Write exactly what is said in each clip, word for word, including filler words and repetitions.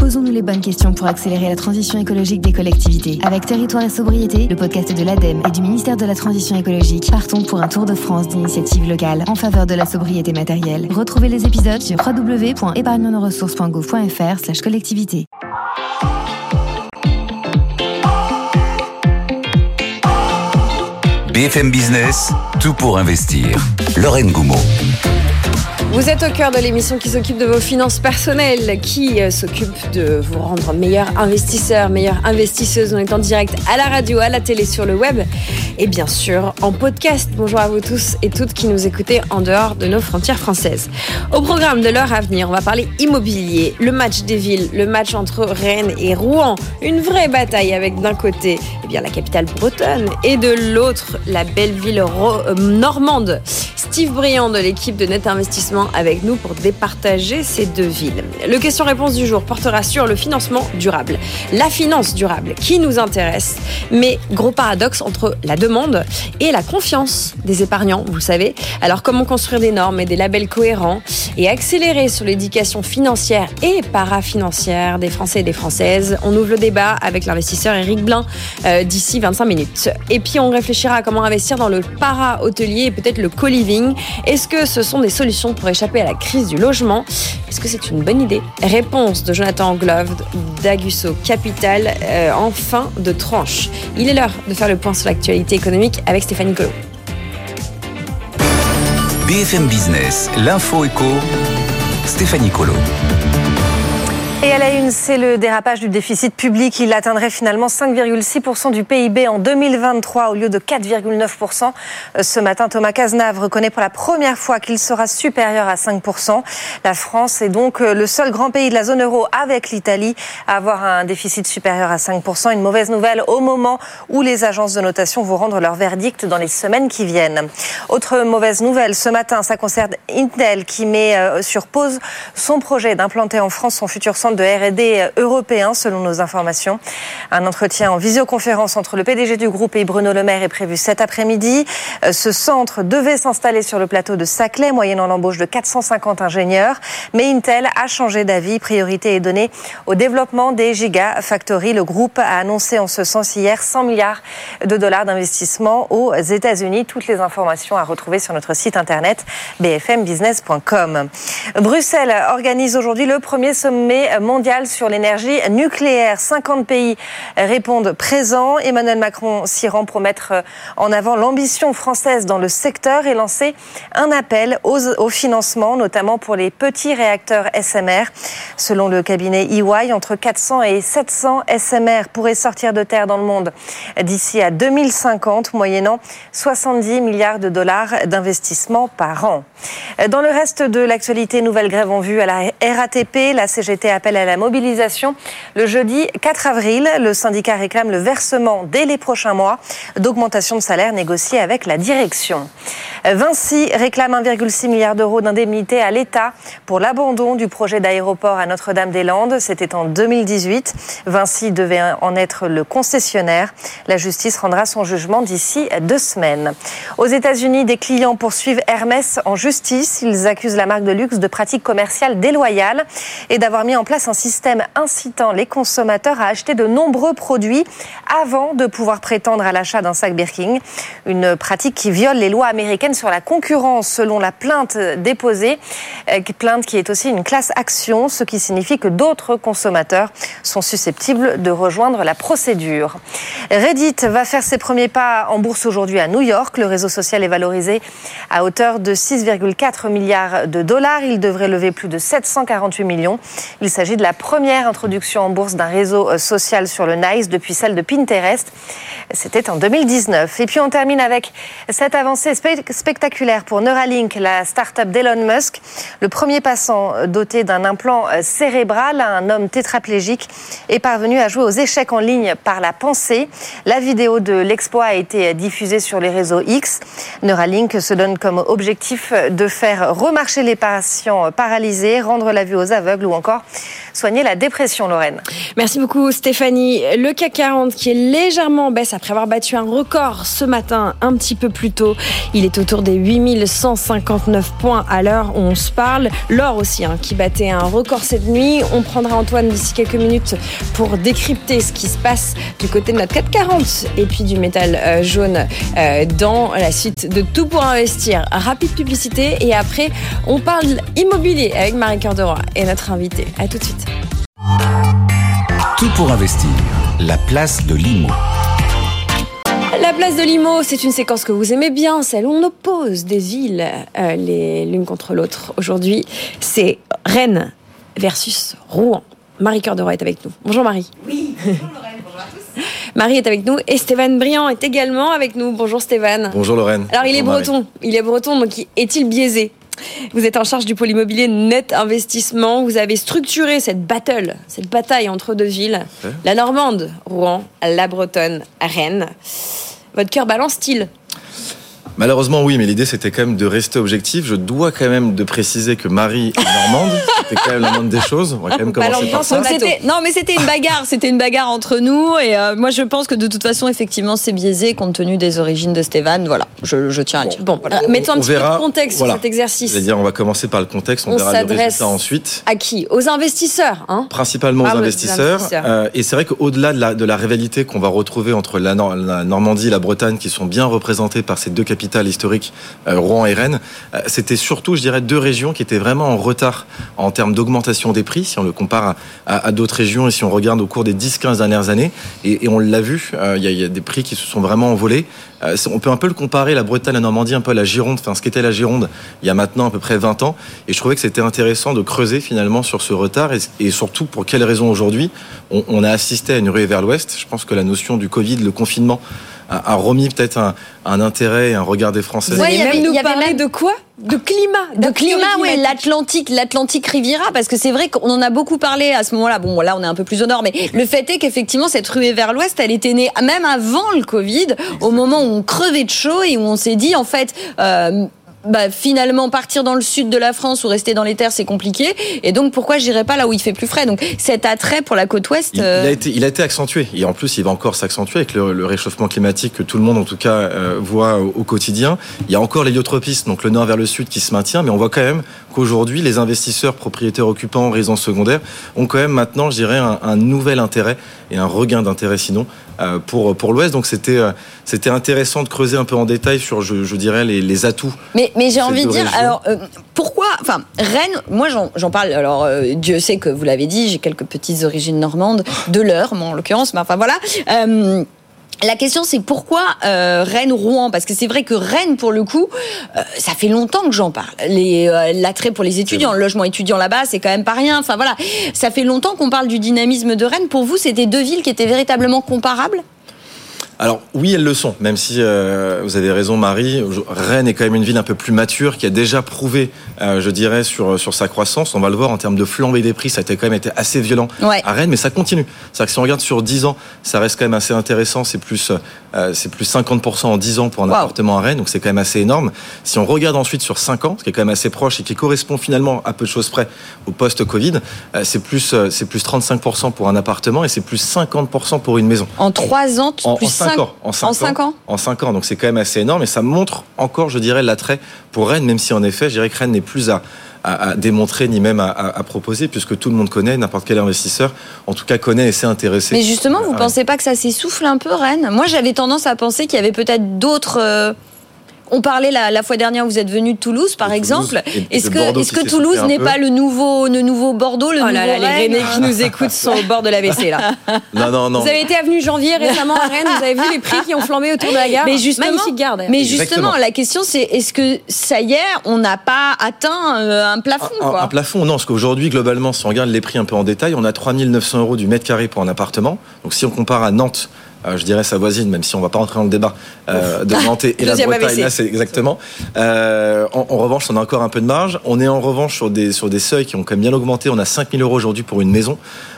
Posons-nous les bonnes questions pour accélérer la transition écologique des collectivités. Avec Territoire et Sobriété, le podcast de l'ADEME et du ministère de la Transition écologique, partons pour un tour de France d'initiatives locales en faveur de la sobriété matérielle. Retrouvez les épisodes sur w w w point épargne nos ressources point gouv point f r slash collectivité. B F M Business, tout pour investir. Lorraine Goumeau. Vous êtes au cœur de l'émission qui s'occupe de vos finances personnelles, qui euh, s'occupe de vous rendre meilleur investisseur, meilleure investisseuse. On est en direct à la radio, à la télé, sur le web et bien sûr en podcast. Bonjour à vous tous et toutes qui nous écoutez en dehors de nos frontières françaises. Au programme de l'heure à venir, on va parler immobilier, le match des villes, le match entre Rennes et Rouen, une vraie bataille avec d'un côté eh bien, la capitale bretonne et de l'autre la belle ville ro- euh, normande. Steve Briand de l'équipe de Net Investissement avec nous pour départager ces deux villes. Le question-réponse du jour portera sur le financement durable. La finance durable qui nous intéresse, mais gros paradoxe entre la demande et la confiance des épargnants, vous le savez. Alors comment construire des normes et des labels cohérents et accélérer sur l'éducation financière et parafinancière des Français et des Françaises? On ouvre le débat avec l'investisseur Éric Blin euh, d'ici vingt-cinq minutes. Et puis on réfléchira à comment investir dans le para-hôtelier et peut-être le co-living. Est-ce que ce sont des solutions pour échapper à la crise du logement? Est-ce que c'est une bonne idée? Réponse de Jonathan Glove d'Agusso Capital euh, en fin de tranche. Il est l'heure de faire le point sur l'actualité économique avec Stéphanie Colo. B F M Business, l'info éco, Stéphanie Colo. Et à la une, c'est le dérapage du déficit public. Il atteindrait finalement cinq virgule six pour cent du P I B en deux mille vingt-trois au lieu de quatre virgule neuf pour cent. Ce matin, Thomas Cazenave reconnaît pour la première fois qu'il sera supérieur à cinq pour cent. La France est donc le seul grand pays de la zone euro avec l'Italie à avoir un déficit supérieur à cinq pour cent. Une mauvaise nouvelle au moment où les agences de notation vont rendre leur verdict dans les semaines qui viennent. Autre mauvaise nouvelle, ce matin, ça concerne Intel qui met sur pause son projet d'implanter en France son futur centre de R et D européen, selon nos informations. Un entretien en visioconférence entre le P D G du groupe et Bruno Le Maire est prévu cet après-midi. Ce centre devait s'installer sur le plateau de Saclay, moyennant l'embauche de quatre cent cinquante ingénieurs. Mais Intel a changé d'avis. Priorité est donnée au développement des gigafactories. Le groupe a annoncé en ce sens hier cent milliards de dollars d'investissement aux États-Unis. Toutes les informations à retrouver sur notre site internet b f m business point com. Bruxelles organise aujourd'hui le premier sommet mondial sur l'énergie nucléaire. cinquante pays répondent présents. Emmanuel Macron s'y rend pour mettre en avant l'ambition française dans le secteur et lancer un appel aux, au financement, notamment pour les petits réacteurs S M R. Selon le cabinet E Y, entre quatre cents et sept cents S M R pourraient sortir de terre dans le monde d'ici à deux mille cinquante, moyennant soixante-dix milliards de dollars d'investissement par an. Dans le reste de l'actualité, nouvelle grève en vue à la R A T P. La C G T appelle à la mobilisation le jeudi quatre avril. Le syndicat réclame le versement dès les prochains mois d'augmentation de salaire négociée avec la direction. Vinci réclame un virgule six milliard d'euros d'indemnité à l'État pour l'abandon du projet d'aéroport à Notre-Dame-des-Landes. C'était en deux mille dix-huit. Vinci devait en être le concessionnaire. La justice rendra son jugement d'ici deux semaines. Aux États-Unis, des clients poursuivent Hermès en justice. Ils accusent la marque de luxe de pratiques commerciales déloyales et d'avoir mis en place un système incitant les consommateurs à acheter de nombreux produits avant de pouvoir prétendre à l'achat d'un sac Birkin. Une pratique qui viole les lois américaines sur la concurrence, selon la plainte déposée. Plainte qui est aussi une class action, ce qui signifie que d'autres consommateurs sont susceptibles de rejoindre la procédure. Reddit va faire ses premiers pas en bourse aujourd'hui à New York. Le réseau social est valorisé à hauteur de six virgule quatre milliards de dollars. Il devrait lever plus de sept cent quarante-huit millions. Il s'agit de la première introduction en bourse d'un réseau social sur le Nice depuis celle de Pinterest. C'était en deux mille dix-neuf. Et puis on termine avec cette avancée spe- spectaculaire pour Neuralink, la start-up d'Elon Musk. Le premier passant doté d'un implant cérébral, un homme tétraplégique, est parvenu à jouer aux échecs en ligne par la pensée. La vidéo de l'exploit a été diffusée sur les réseaux X. Neuralink se donne comme objectif de faire remarcher les patients paralysés, rendre la vue aux aveugles ou encore soigner la dépression, Lorraine. Merci beaucoup Stéphanie. Le C A C quarante qui est légèrement en baisse après avoir battu un record ce matin un petit peu plus tôt. Il est autour des huit mille cent cinquante-neuf points à l'heure où on se parle. L'or aussi hein, qui battait un record cette nuit. On prendra Antoine d'ici quelques minutes pour décrypter ce qui se passe du côté de notre C A C quarante et puis du métal euh, jaune euh, dans la suite de Tout pour investir. Rapide publicité et après on parle immobilier avec Marie-Cœur de Roy et notre invité. À tout de suite. Tout pour investir, la place de l'I M O. La place de l'I M O, c'est une séquence que vous aimez bien, celle où on oppose des villes euh, les, l'une contre l'autre. Aujourd'hui, c'est Rennes versus Rouen. Marie-Cœur de Roy est avec nous. Bonjour Marie. Oui, bonjour Lorraine, bonjour à tous. Marie est avec nous et Stéphane Briand est également avec nous. Bonjour Stéphane. Bonjour Lorraine. Alors il est bonjour breton, Marie. il est breton, donc est-il biaisé ? Vous êtes en charge du pôle immobilier Net Investissement. Vous avez structuré cette battle, cette bataille entre deux villes. Ouais. La Normande, Rouen, la Bretonne, Rennes. Votre cœur balance-t-il ? Malheureusement oui, mais l'idée c'était quand même de rester objectif. Je dois quand même de préciser que Marie est normande. C'était quand même la moindre des choses. On va quand même commencer par ça. Donc c'était, non, mais c'était une bagarre, c'était une bagarre entre nous. Et euh, moi, je pense que de toute façon, effectivement, c'est biaisé compte tenu des origines de Stéphane. Voilà, je, je tiens à dire. Bon, voilà. Mettons un On petit verra, peu de contexte voilà. sur cet exercice. C'est-à-dire, on va commencer par le contexte, on, On verra le s'adresse résultat ensuite. À qui ? Aux investisseurs, hein ? Principalement Ah, aux aux investisseurs. investisseurs. Euh, et c'est vrai qu'au-delà de la, de la rivalité qu'on va retrouver entre la, Nor- la Normandie et la Bretagne, qui sont bien représentées par ces deux capitales historiques, euh, Rouen et Rennes, euh, c'était surtout, je dirais, deux régions qui étaient vraiment en retard en termes d'augmentation des prix, si on le compare à, à, à d'autres régions et si on regarde au cours des dix quinze dernières années. Et, et on l'a vu, il euh, y, y a des prix qui se sont vraiment envolés. Euh, on peut un peu le comparer, la Bretagne, la Normandie, un peu à la Gironde, enfin ce qu'était la Gironde il y a maintenant à peu près vingt ans. Et je trouvais que c'était intéressant de creuser finalement sur ce retard et, et surtout pour quelles raisons aujourd'hui on, on a assisté à une ruée vers l'ouest. Je pense que la notion du Covid, le confinement, a, a remis peut-être un, un intérêt et un regard des Français. Vous Ouais, allez il y avait- même nous il y avait parler même- de quoi ? De climat. De climat, oui, climatique. l'Atlantique, l'Atlantique Riviera, parce que c'est vrai qu'on en a beaucoup parlé à ce moment-là. Bon, là, on est un peu plus au nord, mais le fait est qu'effectivement, cette ruée vers l'ouest, elle était née même avant le Covid, exactement, au moment où on crevait de chaud et où on s'est dit, en fait, euh, bah, finalement, partir dans le sud de la France ou rester dans les terres, c'est compliqué. Et donc, pourquoi j'irais pas là où il fait plus frais ? Donc, cet attrait pour la côte ouest. Il, euh... il, a été, il a été accentué. Et en plus, il va encore s'accentuer avec le, le réchauffement climatique que tout le monde, en tout cas, euh, voit au, au quotidien. Il y a encore l'héliotropisme, donc le nord vers le sud, qui se maintient. Mais on voit quand même qu'aujourd'hui, les investisseurs, propriétaires occupants, résidences secondaires, ont quand même maintenant, je dirais, un, un nouvel intérêt et un regain d'intérêt, sinon, euh, pour, pour l'Ouest. Donc, c'était, euh, c'était intéressant de creuser un peu en détail sur, je, je dirais, les, les atouts. Mais, mais j'ai Ces envie de deux dire, régions. alors, euh, pourquoi, enfin, Rennes, moi j'en, j'en parle, alors euh, Dieu sait que vous l'avez dit, j'ai quelques petites origines normandes, de l'Eure, moi en l'occurrence, mais enfin voilà. Euh, La question, c'est pourquoi euh, Rennes ou Rouen ? Parce que c'est vrai que Rennes, pour le coup, euh, ça fait longtemps que j'en parle. Les, euh, l'attrait pour les étudiants, le logement étudiant là-bas, c'est quand même pas rien. Enfin voilà, ça fait longtemps qu'on parle du dynamisme de Rennes. Pour vous, c'était deux villes qui étaient véritablement comparables ? Alors oui, elles le sont, même si euh, vous avez raison Marie, Rennes est quand même une ville un peu plus mature, qui a déjà prouvé, euh, je dirais, sur, sur sa croissance. On va le voir en termes de flambée des prix, ça a été quand même été assez violent ouais. à Rennes, mais ça continue. C'est-à-dire que si on regarde sur dix ans, ça reste quand même assez intéressant, c'est plus, euh, c'est plus cinquante pour cent en dix ans pour un wow. appartement à Rennes, donc c'est quand même assez énorme. Si on regarde ensuite sur cinq ans, ce qui est quand même assez proche et qui correspond finalement à peu de choses près au post-Covid, euh, c'est, plus, euh, c'est plus trente-cinq pour cent pour un appartement et c'est plus cinquante pour cent pour une maison. En trois ans, en, plus en cinq ans. En cinq, en cinq ans. ans. En cinq ans, donc c'est quand même assez énorme et ça montre encore, je dirais, l'attrait pour Rennes, même si en effet, je dirais que Rennes n'est plus à, à, à démontrer ni même à, à, à proposer, puisque tout le monde connaît, n'importe quel investisseur, en tout cas connaît et s'est intéressé. Mais justement, vous ne pensez pas que ça s'essouffle un peu, Rennes ? Moi, j'avais tendance à penser qu'il y avait peut-être d'autres... Euh... On parlait la, la fois dernière, vous êtes venu de Toulouse, par de exemple. Toulouse et, est-ce et que, est-ce que Toulouse n'est pas le nouveau, le nouveau Bordeaux, le oh nouveau là là, Rennes ? Les Rennais qui nous écoutent sont au bord de l'A V C, là. Non, non, non. Vous avez été avenue Janvier récemment à Rennes, vous avez vu les prix qui ont flambé autour de la gare. Mais justement, magnifique gare, mais justement, Exactement. La question c'est, est-ce que ça y est, on n'a pas atteint euh, un plafond un, quoi. un plafond, non, parce qu'aujourd'hui, globalement, si on regarde les prix un peu en détail, on a trois mille neuf cents euros du mètre carré pour un appartement. Donc si on compare à Nantes, Euh, je dirais sa voisine, même si on ne va pas rentrer dans le débat euh, de Nantes et, et la Bretagne, là c'est exactement. Euh, en, en revanche, on a encore un peu de marge. On est en revanche sur des, sur des seuils qui ont quand même bien augmenté. On a cinq mille euros aujourd'hui pour une maison.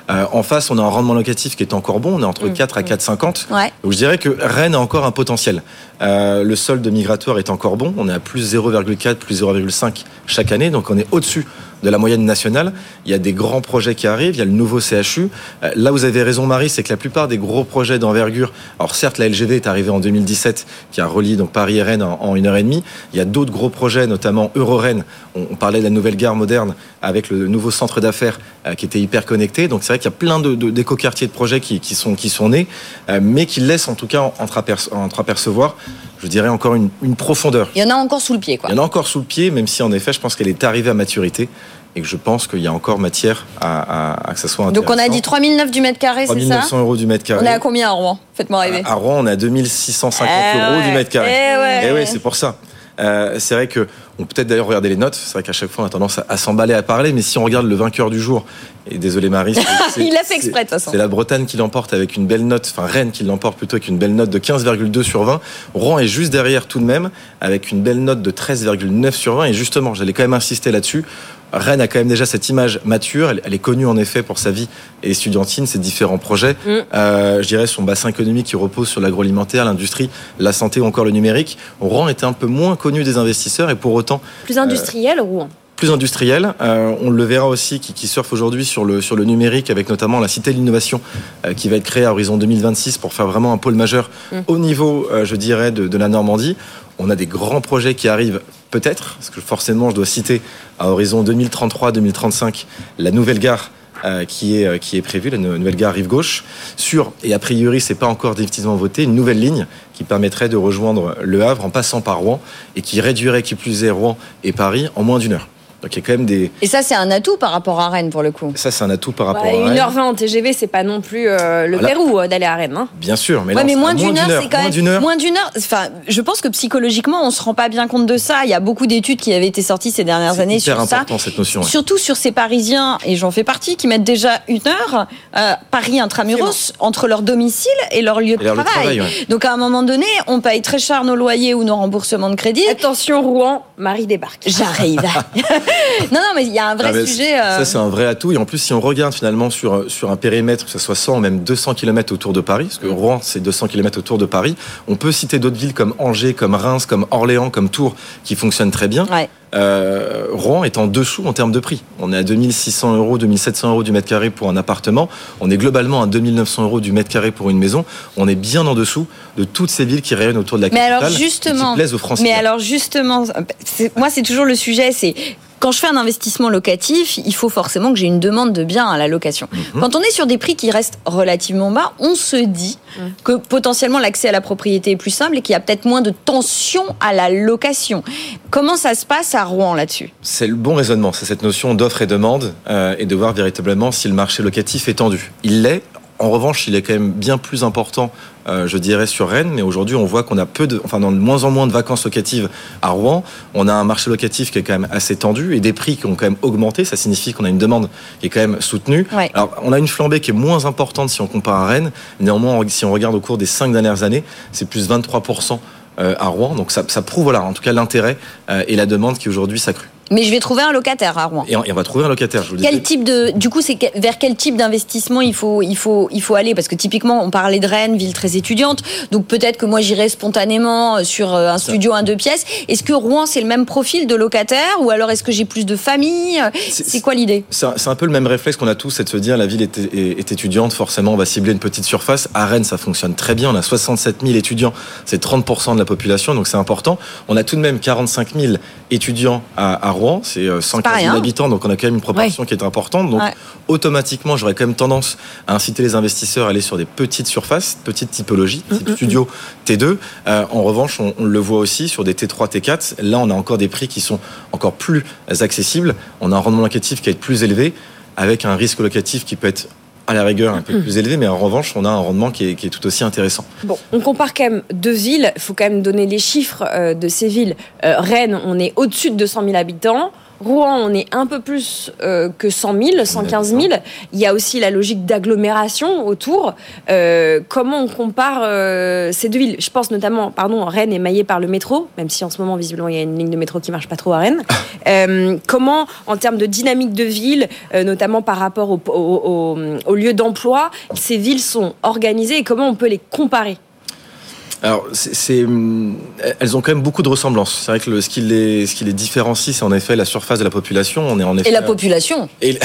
Euh, en face, on a un rendement locatif qui est encore bon, on est entre mmh. quatre à quatre virgule cinquante. Ouais. Donc je dirais que Rennes a encore un potentiel. Euh, le solde migratoire est encore bon, on est à plus zéro virgule quatre, plus zéro virgule cinq chaque année, donc on est au-dessus de la moyenne nationale. Il y a des grands projets qui arrivent, il y a le nouveau C H U. Euh, là, vous avez raison, Marie, c'est que la plupart des gros projets d'envergure, alors certes, la L G V est arrivée en deux mille dix-sept, qui a relié donc Paris et Rennes en, en une heure et demie. Il y a d'autres gros projets, notamment Euro-Rennes. On, on parlait de la nouvelle gare moderne avec le nouveau centre d'affaires euh, qui était hyper connecté. Donc c'est vrai qu'il y a plein de, de, d'éco-quartiers de projets qui, qui, sont, qui sont nés, euh, mais qui laissent en tout cas entreaperce, entreapercevoir, je dirais, encore une, une profondeur. Il y en a encore sous le pied, quoi. Il y en a encore sous le pied, même si en effet, je pense qu'elle est arrivée à maturité. Et que je pense qu'il y a encore matière à, à, à que ça soit intéressant. Donc on a dit trois mille neuf du mètre carré, c'est ça ? trois mille neuf cents euros du mètre carré. On est à combien à Rouen ? Faites-moi rêver. À, à Rouen, on est à deux mille six cent cinquante eh euros ouais. du mètre carré. Eh ouais. Et ouais, c'est pour ça. Euh, c'est vrai que on peut peut-être d'ailleurs regarder les notes. C'est vrai qu'à chaque fois on a tendance à, à s'emballer à parler, mais si on regarde le vainqueur du jour, et désolé Marie, c'est, c'est, il l'a fait exprès de toute façon. C'est la Bretagne qui l'emporte avec une belle note, enfin Rennes qui l'emporte plutôt avec une belle note de quinze virgule deux sur vingt. Rouen est juste derrière tout de même avec une belle note de treize virgule neuf sur vingt. Et justement, j'allais quand même insister là-dessus. Rennes a quand même déjà cette image mature. Elle, elle est connue en effet pour sa vie estudiantine, ses différents projets. Mm. Euh, je dirais son bassin économique qui repose sur l'agroalimentaire, l'industrie, la santé ou encore le numérique. Rouen était un peu moins connu des investisseurs et pour autant plus industriel, euh, Rouen. Plus industriel. Euh, on le verra aussi qui, qui surfe aujourd'hui sur le, sur le numérique avec notamment la Cité de l'Innovation euh, qui va être créée à horizon deux mille vingt-six pour faire vraiment un pôle majeur mm. au niveau, euh, je dirais, de, de la Normandie. On a des grands projets qui arrivent peut-être, parce que forcément je dois citer à horizon deux mille trente-trois deux mille trente-cinq la nouvelle gare euh, qui, est, euh, qui est prévue, la nouvelle gare rive gauche, sur, et a priori c'est pas encore définitivement voté, une nouvelle ligne qui permettrait de rejoindre Le Havre en passant par Rouen et qui réduirait qui plus est Rouen et Paris en moins d'une heure. Donc il y a quand même des... Et ça, c'est un atout par rapport à Rennes, pour le coup. Ça, c'est un atout par rapport ouais, à Rennes. une heure vingt en T G V, c'est pas non plus euh, le voilà. Pérou euh, d'aller à Rennes. Hein. Bien sûr, mais, ouais, là, mais moins, d'une moins heure, d'une heure, c'est quand moins même... D'une heure. Moins d'une heure, enfin, je pense que psychologiquement, on se rend pas bien compte de ça. Il y a beaucoup d'études qui avaient été sorties ces dernières c'est années sur ça. C'est hyper important, cette notion. Ouais. Surtout sur ces Parisiens, et j'en fais partie, qui mettent déjà une heure, euh, Paris intramuros, entre leur domicile et leur lieu de et leur travail. Lieu de travail ouais. Donc à un moment donné, on paye très cher nos loyers ou nos remboursements de crédit. Attention, Rouen, Marie débarque. J'arrive. non, non, mais il y a un vrai ah, sujet... Ça, c'est un vrai atout. Et en plus, si on regarde finalement sur, sur un périmètre, que ce soit cent ou même deux cents kilomètres autour de Paris, parce que Rouen, c'est deux cents kilomètres autour de Paris, on peut citer d'autres villes comme Angers, comme Reims, comme Orléans, comme Tours, qui fonctionnent très bien. Ouais. Euh, Rouen est en dessous en termes de prix. On est à deux mille six cents euros, deux mille sept cents euros du mètre carré pour un appartement. On est globalement à deux mille neuf cents euros du mètre carré pour une maison. On est bien en dessous de toutes ces villes qui rayonnent autour de la capitale. Mais alors justement, et qui plaisent aux Français. Mais alors justement, c'est, moi c'est toujours le sujet, c'est quand je fais un investissement locatif, il faut forcément que j'ai une demande de biens à la location. Mmh. Quand on est sur des prix qui restent relativement bas, on se dit mmh. que potentiellement l'accès à la propriété est plus simple et qu'il y a peut-être moins de tension à la location. Comment ça se passe à Rouen là-dessus ? C'est le bon raisonnement, c'est cette notion d'offre et demande euh, et de voir véritablement si le marché locatif est tendu. Il l'est. En revanche, il est quand même bien plus important, euh, je dirais, sur Rennes. Mais aujourd'hui, on voit qu'on a peu de, enfin, dans de moins en moins de vacances locatives à Rouen. On a un marché locatif qui est quand même assez tendu et des prix qui ont quand même augmenté. Ça signifie qu'on a une demande qui est quand même soutenue. Ouais. Alors, on a une flambée qui est moins importante si on compare à Rennes. Néanmoins, si on regarde au cours des cinq dernières années, c'est plus vingt-trois pour cent à Rouen. Donc, ça, ça prouve, voilà, en tout cas, l'intérêt euh, et la demande qui aujourd'hui s'accrue. Mais je vais trouver un locataire à Rouen. Et on, et on va trouver un locataire, je vous le Quel dis. type de, du coup, c'est vers quel type d'investissement il faut, il faut, il faut aller ? Parce que typiquement, on parlait de Rennes, ville très étudiante. Donc peut-être que moi, j'irais spontanément sur un studio, un deux pièces. Est-ce que Rouen, c'est le même profil de locataire ? Ou alors est-ce que j'ai plus de famille ? C'est, c'est quoi l'idée ? c'est un, c'est un peu le même réflexe qu'on a tous, c'est de se dire la ville est, est, est étudiante, forcément on va cibler une petite surface. À Rennes, ça fonctionne très bien. On a soixante-sept mille étudiants, c'est trente pour cent de la population, donc c'est important. On a tout de même quarante-cinq mille étudiants à, à Rouen, c'est cent quinze mille habitants, donc on a quand même une proportion ouais. qui est importante. Donc ouais. automatiquement, j'aurais quand même tendance à inciter les investisseurs à aller sur des petites surfaces, petites typologies, type studio T deux. Euh, en revanche, on, on le voit aussi sur des T trois, T quatre. Là, on a encore des prix qui sont encore plus accessibles. On a un rendement locatif qui est plus élevé, avec un risque locatif qui peut être à la rigueur un peu plus élevé, mais en revanche, on a un rendement qui est, qui est tout aussi intéressant. Bon, on compare quand même deux villes. Il faut quand même donner les chiffres euh, de ces villes. Euh, Rennes, on est au-dessus de deux cent mille habitants. Rouen, on est un peu plus euh, que cent mille, cent quinze mille. Il y a aussi la logique d'agglomération autour. Euh, comment on compare euh, ces deux villes ? Je pense notamment, pardon, Rennes est maillée par le métro, même si en ce moment, visiblement, il y a une ligne de métro qui marche pas trop à Rennes. Euh, comment, en termes de dynamique de ville, euh, notamment par rapport au, au, au, au lieu d'emploi, ces villes sont organisées et comment on peut les comparer ? Alors, c'est, c'est, elles ont quand même beaucoup de ressemblances. C'est vrai que le, ce, qui les, ce qui les différencie, c'est en effet la surface de la population. On est en effet, et la population et,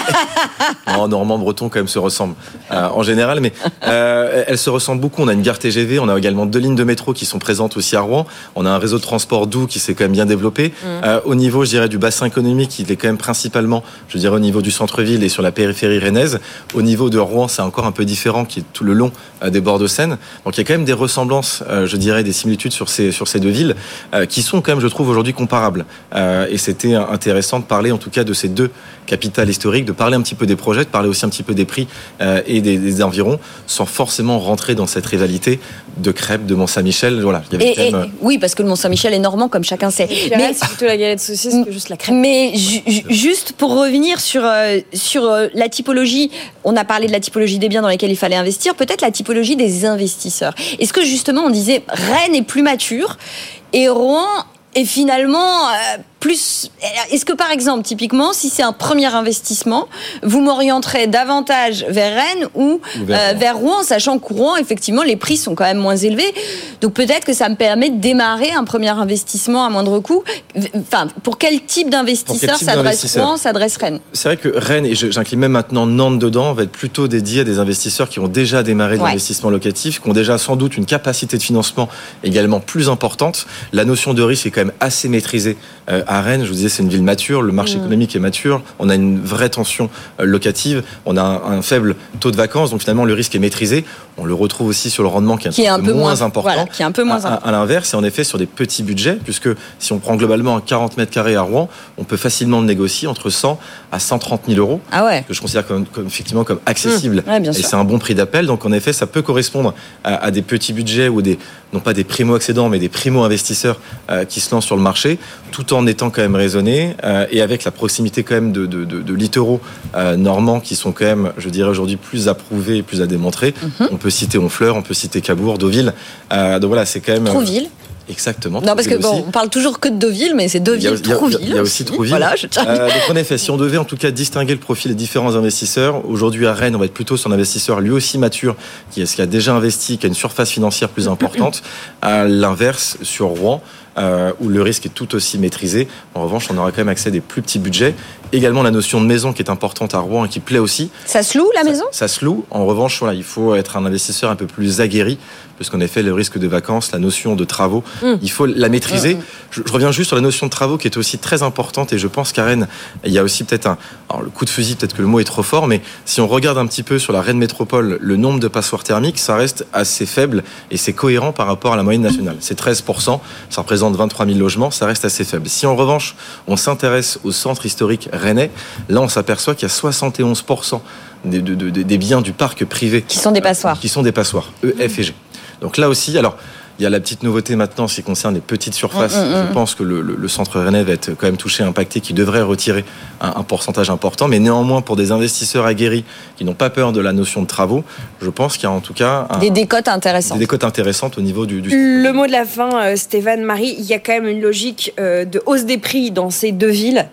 non, Normand, Breton, quand même, se ressemblent euh, en général, mais euh, elles se ressemblent beaucoup. On a une gare T G V, on a également deux lignes de métro qui sont présentes aussi à Rouen. On a un réseau de transport doux qui s'est quand même bien développé. Mmh. Euh, au niveau, je dirais, du bassin économique, il est quand même principalement, je dirais, au niveau du centre-ville et sur la périphérie rennaise. Au niveau de Rouen, c'est encore un peu différent, qui est tout le long euh, des bords de Seine. Donc, il y a quand même des ressemblances. Euh, je dirais des similitudes sur ces, sur ces deux villes euh, qui sont quand même, je trouve, aujourd'hui comparables. Euh, et c'était intéressant de parler en tout cas de ces deux capitales historiques, de parler un petit peu des projets, de parler aussi un petit peu des prix euh, et des, des environs, sans forcément rentrer dans cette rivalité de crêpes de Mont-Saint-Michel. Voilà, il y avait et, quand même... et, oui, parce que le Mont-Saint-Michel est normand, comme chacun sait. Mais, mais c'est plutôt la galette saucisse que juste la crêpe. Mais ju- juste pour revenir sur, euh, sur euh, la typologie, on a parlé de la typologie des biens dans lesquels il fallait investir, peut-être la typologie des investisseurs. Est-ce que justement on disait Rennes est plus mature et Rouen est finalement euh, plus... Est-ce que par exemple, typiquement, si c'est un premier investissement, vous m'orienterez davantage vers Rennes ou vers, euh, vers Rouen, sachant que Rouen, effectivement, les prix sont quand même moins élevés. Donc peut-être que ça me permet de démarrer un premier investissement à moindre coût. Enfin, pour quel type d'investisseur s'adresse Rouen, s'adresse Rennes ? C'est vrai que Rennes, et j'inclus même maintenant Nantes dedans, va être plutôt dédié à des investisseurs qui ont déjà démarré ouais. l'investissement locatif, qui ont déjà sans doute une capacité de financement également plus importante. La notion de risque est quand même assez maîtrisée euh, à Rennes. Je vous disais, c'est une ville mature, le marché mmh. économique est mature, on a une vraie tension euh, locative, on a un, un faible taux de vacances, donc finalement le risque est maîtrisé. On le retrouve aussi sur le rendement qui est un, qui est un peu, peu moins, moins important. Voilà, qui est un peu moins à, à, à l'inverse, c'est en effet sur des petits budgets, puisque si on prend globalement un quarante mètres carrés à Rouen, on peut facilement le négocier entre cent à cent trente mille euros, ah ouais. que je considère comme, comme, effectivement comme accessible. Mmh. Ouais, bien et sûr. C'est un bon prix d'appel, donc en effet, ça peut correspondre à, à des petits budgets ou des, non pas des primo-accédants, mais des primo-investisseurs euh, qui se lancent sur le marché, tout en étant quand même raisonnés euh, et avec la proximité quand même de, de, de, de littoraux euh, normands qui sont quand même, je dirais aujourd'hui, plus approuvés et plus à démontrer. Mmh. On peut citer Honfleur, on peut citer Cabourg, Deauville. Euh, donc voilà, c'est quand même... Trouville. Exactement. Non, parce que bon, on parle toujours que de Deauville, mais c'est Deauville, Trouville. Il y a aussi Trouville. Voilà, je euh, donc en effet, si on devait en tout cas distinguer le profil des différents investisseurs, aujourd'hui à Rennes, on va être plutôt sur un investisseur lui aussi mature, qui, est, qui a déjà investi, qui a une surface financière plus importante. À l'inverse, sur Rouen, euh, où le risque est tout aussi maîtrisé. En revanche, on aura quand même accès à des plus petits budgets. Également la notion de maison qui est importante à Rouen et qui plaît aussi. Ça se loue la ça, maison ? Ça se loue. En revanche, voilà, il faut être un investisseur un peu plus aguerri, puisqu'en effet, le risque de vacances, la notion de travaux, mmh. il faut la maîtriser. Mmh. Je, je reviens juste sur la notion de travaux qui est aussi très importante, et je pense qu'à Rennes, il y a aussi peut-être un... Alors le coup de fusil, peut-être que le mot est trop fort, mais si on regarde un petit peu sur la Rennes Métropole, le nombre de passoires thermiques, ça reste assez faible, et c'est cohérent par rapport à la moyenne nationale. C'est treize pour cent, ça représente vingt-trois mille logements, ça reste assez faible. Si en revanche, on s'intéresse au centre historique rennais, là on s'aperçoit qu'il y a soixante et onze pour cent des, de, de, des biens du parc privé qui sont des passoires, euh, qui sont des passoires, E, F et G. Donc là aussi, alors il y a la petite nouveauté maintenant, ce qui concerne les petites surfaces. Mmh, mmh, je pense que le, le, le centre rennais va être quand même touché, impacté, qui devrait retirer un, un pourcentage important. Mais néanmoins, pour des investisseurs aguerris qui n'ont pas peur de la notion de travaux, je pense qu'il y a en tout cas un, des décotes intéressantes. Des décotes intéressantes au niveau du. du... Le mot de la fin, euh, Stéphane, Marie, il y a quand même une logique euh, de hausse des prix dans ces deux villes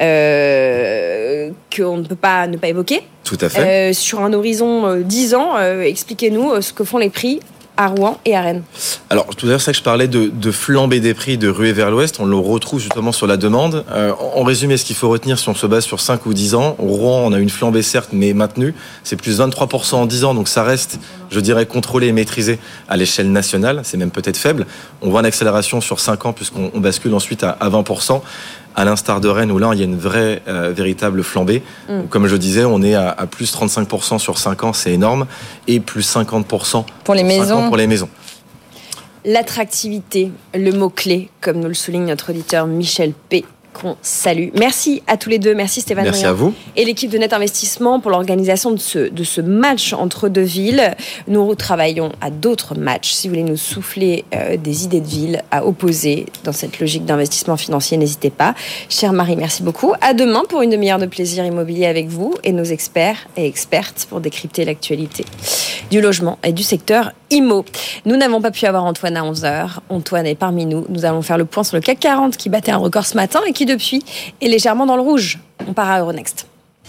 euh, qu'on ne peut pas ne pas évoquer. Tout à fait. Euh, sur un horizon euh, dix ans, euh, expliquez-nous euh, ce que font les prix à Rouen et à Rennes. Alors, tout à l'heure, c'est ça que je parlais de, de flambée des prix, de ruée vers l'ouest. On le retrouve justement sur la demande. Euh, en résumé, ce qu'il faut retenir, si on se base sur cinq ou dix ans, Rouen, on a une flambée certes, mais maintenue. C'est plus vingt-trois pour cent en dix ans, donc ça reste, je dirais, contrôlé et maîtrisé à l'échelle nationale. C'est même peut-être faible. On voit une accélération sur cinq ans, puisqu'on on bascule ensuite à, à vingt pour cent. À l'instar de Rennes, où là, il y a une vraie, euh, véritable flambée. Mmh. Comme je disais, on est à, à plus trente-cinq pour cent sur cinq ans, c'est énorme. Et plus cinquante pour cent pour les maisons. Pour les maisons. L'attractivité, le mot-clé, comme nous le souligne notre auditeur Michel P. qu'on salue. Merci à tous les deux. Merci Stéphane Merci Briand à vous. et l'équipe de Net Investissement pour l'organisation de ce, de ce match entre deux villes. Nous travaillons à d'autres matchs. Si vous voulez nous souffler euh, des idées de ville à opposer dans cette logique d'investissement financier, n'hésitez pas. Chère Marie, merci beaucoup. À demain pour une demi-heure de plaisir immobilier avec vous et nos experts et expertes pour décrypter l'actualité du logement et du secteur immo. Nous n'avons pas pu avoir Antoine à onze heures. Antoine est parmi nous. Nous allons faire le point sur le C A C quarante qui battait un record ce matin et qui depuis est légèrement dans le rouge. On part à Euronext.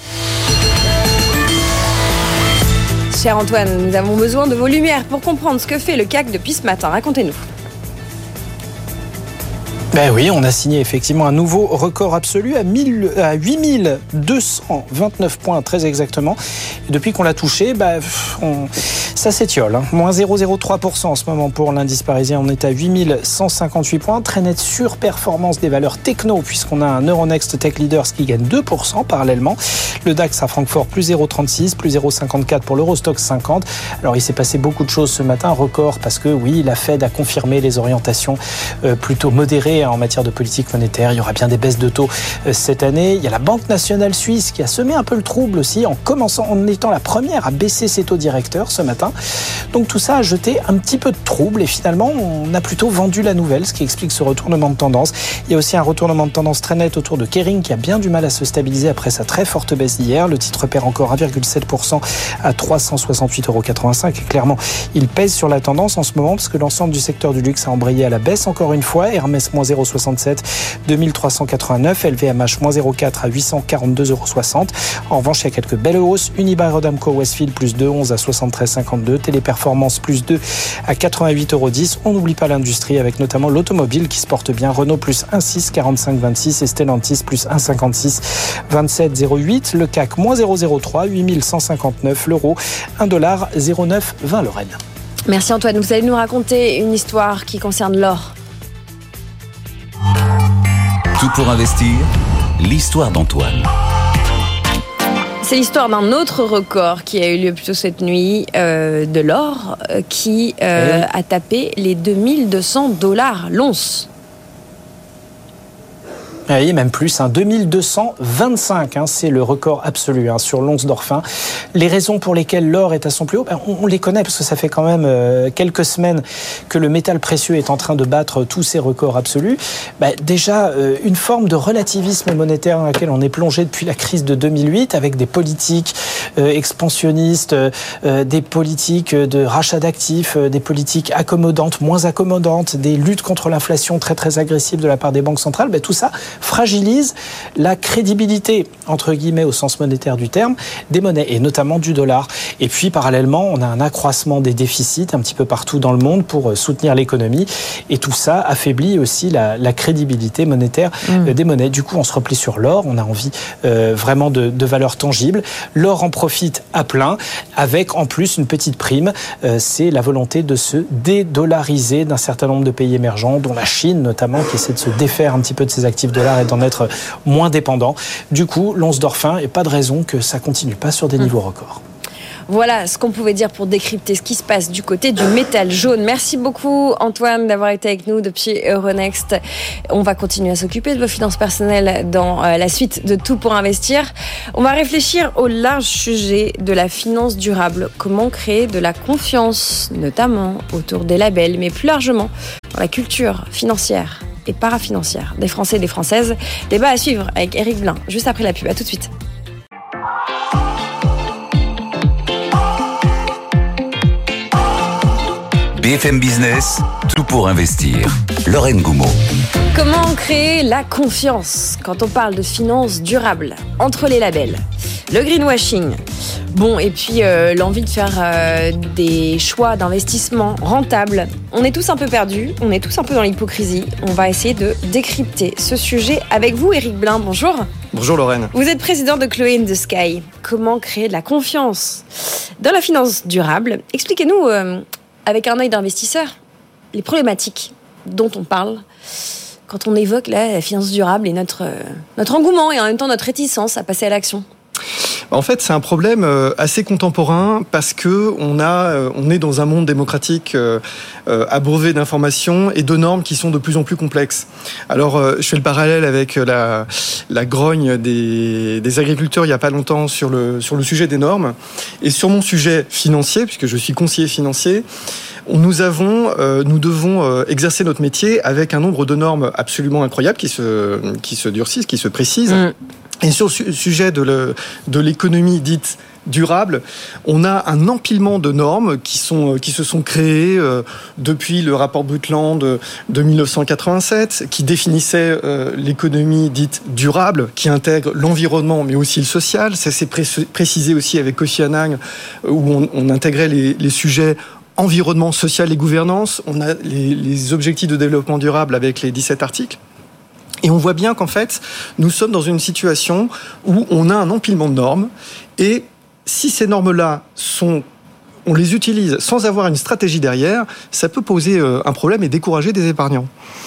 Cher Antoine, nous avons besoin de vos lumières pour comprendre ce que fait le C A C depuis ce matin. Racontez-nous. Ben oui, on a signé effectivement un nouveau record absolu à, mille, à huit mille deux cent vingt-neuf points très exactement. Et depuis qu'on l'a touché, ben, on, ça s'étiole. Hein. moins zéro virgule zéro trois pour cent en ce moment pour l'indice parisien. On est à huit mille cent cinquante-huit points. Très nette surperformance des valeurs techno puisqu'on a un Euronext Tech Leaders qui gagne deux pour cent parallèlement. Le DAX à Francfort plus zéro virgule trente-six, plus zéro virgule cinquante-quatre pour l'Eurostoxx cinquante. Alors il s'est passé beaucoup de choses ce matin. Record parce que oui, la Fed a confirmé les orientations euh, plutôt modérées en matière de politique monétaire. Il y aura bien des baisses de taux cette année. Il y a la Banque nationale suisse qui a semé un peu le trouble aussi en commençant, en étant la première à baisser ses taux directeurs ce matin. Donc tout ça a jeté un petit peu de trouble et finalement on a plutôt vendu la nouvelle, ce qui explique ce retournement de tendance. Il y a aussi un retournement de tendance très net autour de Kering qui a bien du mal à se stabiliser après sa très forte baisse d'hier. Le titre perd encore un virgule sept pour cent à trois cent soixante-huit euros quatre-vingt-cinq et clairement il pèse sur la tendance en ce moment parce que l'ensemble du secteur du luxe a embrayé à la baisse encore une fois. Hermès moins zéro virgule soixante-sept, deux mille trois cent quatre-vingt-neuf, L V M H moins zéro virgule quatre à huit cent quarante-deux euros soixante. En revanche, il y a quelques belles hausses. Unibail-Rodamco Westfield plus deux virgule onze à soixante-treize virgule cinquante-deux, Téléperformance plus deux à quatre-vingt-huit euros dix. On n'oublie pas l'industrie avec notamment l'automobile qui se porte bien. Renault plus un virgule six, quarante-cinq virgule vingt-six et Stellantis plus un virgule cinquante-six, vingt-sept virgule zéro huit. Le C A C moins zéro virgule zéro trois, huit mille cent cinquante-neuf. L'euro un dollar zéro neuf vingt Lorraine. Merci Antoine. Vous allez nous raconter une histoire qui concerne l'or. Tout pour investir, l'histoire d'Antoine. C'est l'histoire d'un autre record qui a eu lieu plutôt cette nuit, euh, de l'or, euh, qui euh, a tapé les deux mille deux cents dollars l'once. Oui, même plus, hein, deux mille deux cent vingt-cinq, hein, c'est le record absolu hein, sur l'once d'or fin. Les raisons pour lesquelles l'or est à son plus haut, ben, on, on les connaît parce que ça fait quand même euh, quelques semaines que le métal précieux est en train de battre tous ses records absolus. Ben, déjà, euh, une forme de relativisme monétaire dans laquelle on est plongé depuis la crise de deux mille huit avec des politiques euh, expansionnistes, euh, des politiques de rachat d'actifs, euh, des politiques accommodantes, moins accommodantes, des luttes contre l'inflation très très agressives de la part des banques centrales. Ben, tout ça fragilise la crédibilité, entre guillemets, au sens monétaire du terme, des monnaies, et notamment du dollar. Et puis, parallèlement, on a un accroissement des déficits un petit peu partout dans le monde pour soutenir l'économie. Et tout ça affaiblit aussi la, la crédibilité monétaire mmh. des monnaies. Du coup, on se replie sur l'or. On a envie euh, vraiment de, de valeurs tangibles. L'or en profite à plein, avec en plus une petite prime. Euh, c'est la volonté de se dédollariser d'un certain nombre de pays émergents, dont la Chine notamment, qui essaie de se défaire un petit peu de ses actifs dollars et d'en être moins dépendant. Du coup, l'once d'or fin, et pas de raison que ça continue pas sur des mmh. niveaux records. Voilà ce qu'on pouvait dire pour décrypter ce qui se passe du côté du métal jaune. Merci beaucoup Antoine d'avoir été avec nous depuis Euronext. On va continuer à s'occuper de vos finances personnelles dans la suite de Tout pour investir. On va réfléchir au large sujet de la finance durable. Comment créer de la confiance, notamment autour des labels, mais plus largement dans la culture financière et parafinancière des Français et des Françaises. Débat à suivre avec Éric Blin, juste après la pub. À tout de suite. B F M Business, tout pour investir. Lorraine Goumeau. Comment créer la confiance quand on parle de finances durables entre les labels, le greenwashing, bon, et puis euh, l'envie de faire euh, des choix d'investissement rentables. On est tous un peu perdus, on est tous un peu dans l'hypocrisie. On va essayer de décrypter ce sujet avec vous, Éric Blin. Bonjour. Bonjour Lorraine. Vous êtes président de Chloé in the Sky. Comment créer de la confiance dans la finance durable? Expliquez-nous, euh, avec un œil d'investisseur, les problématiques dont on parle quand on évoque là, la finance durable et notre, euh, notre engouement et en même temps notre réticence à passer à l'action. En fait, c'est un problème assez contemporain parce que on a, on est dans un monde démocratique abreuvé d'informations et de normes qui sont de plus en plus complexes. Alors, je fais le parallèle avec la, la grogne des, des agriculteurs il y a pas longtemps sur le sur le sujet des normes et sur mon sujet financier, puisque je suis conseiller financier. Nous avons, euh, nous devons euh, exercer notre métier avec un nombre de normes absolument incroyable qui se, qui se durcissent, qui se précisent. Mmh. Et sur le sujet de, le, de l'économie dite durable, on a un empilement de normes qui, sont, qui se sont créées euh, depuis le rapport Brundtland de, de dix-neuf cent quatre-vingt-sept, qui définissait euh, l'économie dite durable, qui intègre l'environnement mais aussi le social. Ça s'est pré- précisé aussi avec Kofi Annan, où on, on intégrait les, les sujets environnement, social et gouvernance. On a les, les objectifs de développement durable avec les dix-sept articles. Et on voit bien qu'en fait, nous sommes dans une situation où on a un empilement de normes. Et si ces normes-là sont, on les utilise sans avoir une stratégie derrière, ça peut poser un problème et décourager des épargnants.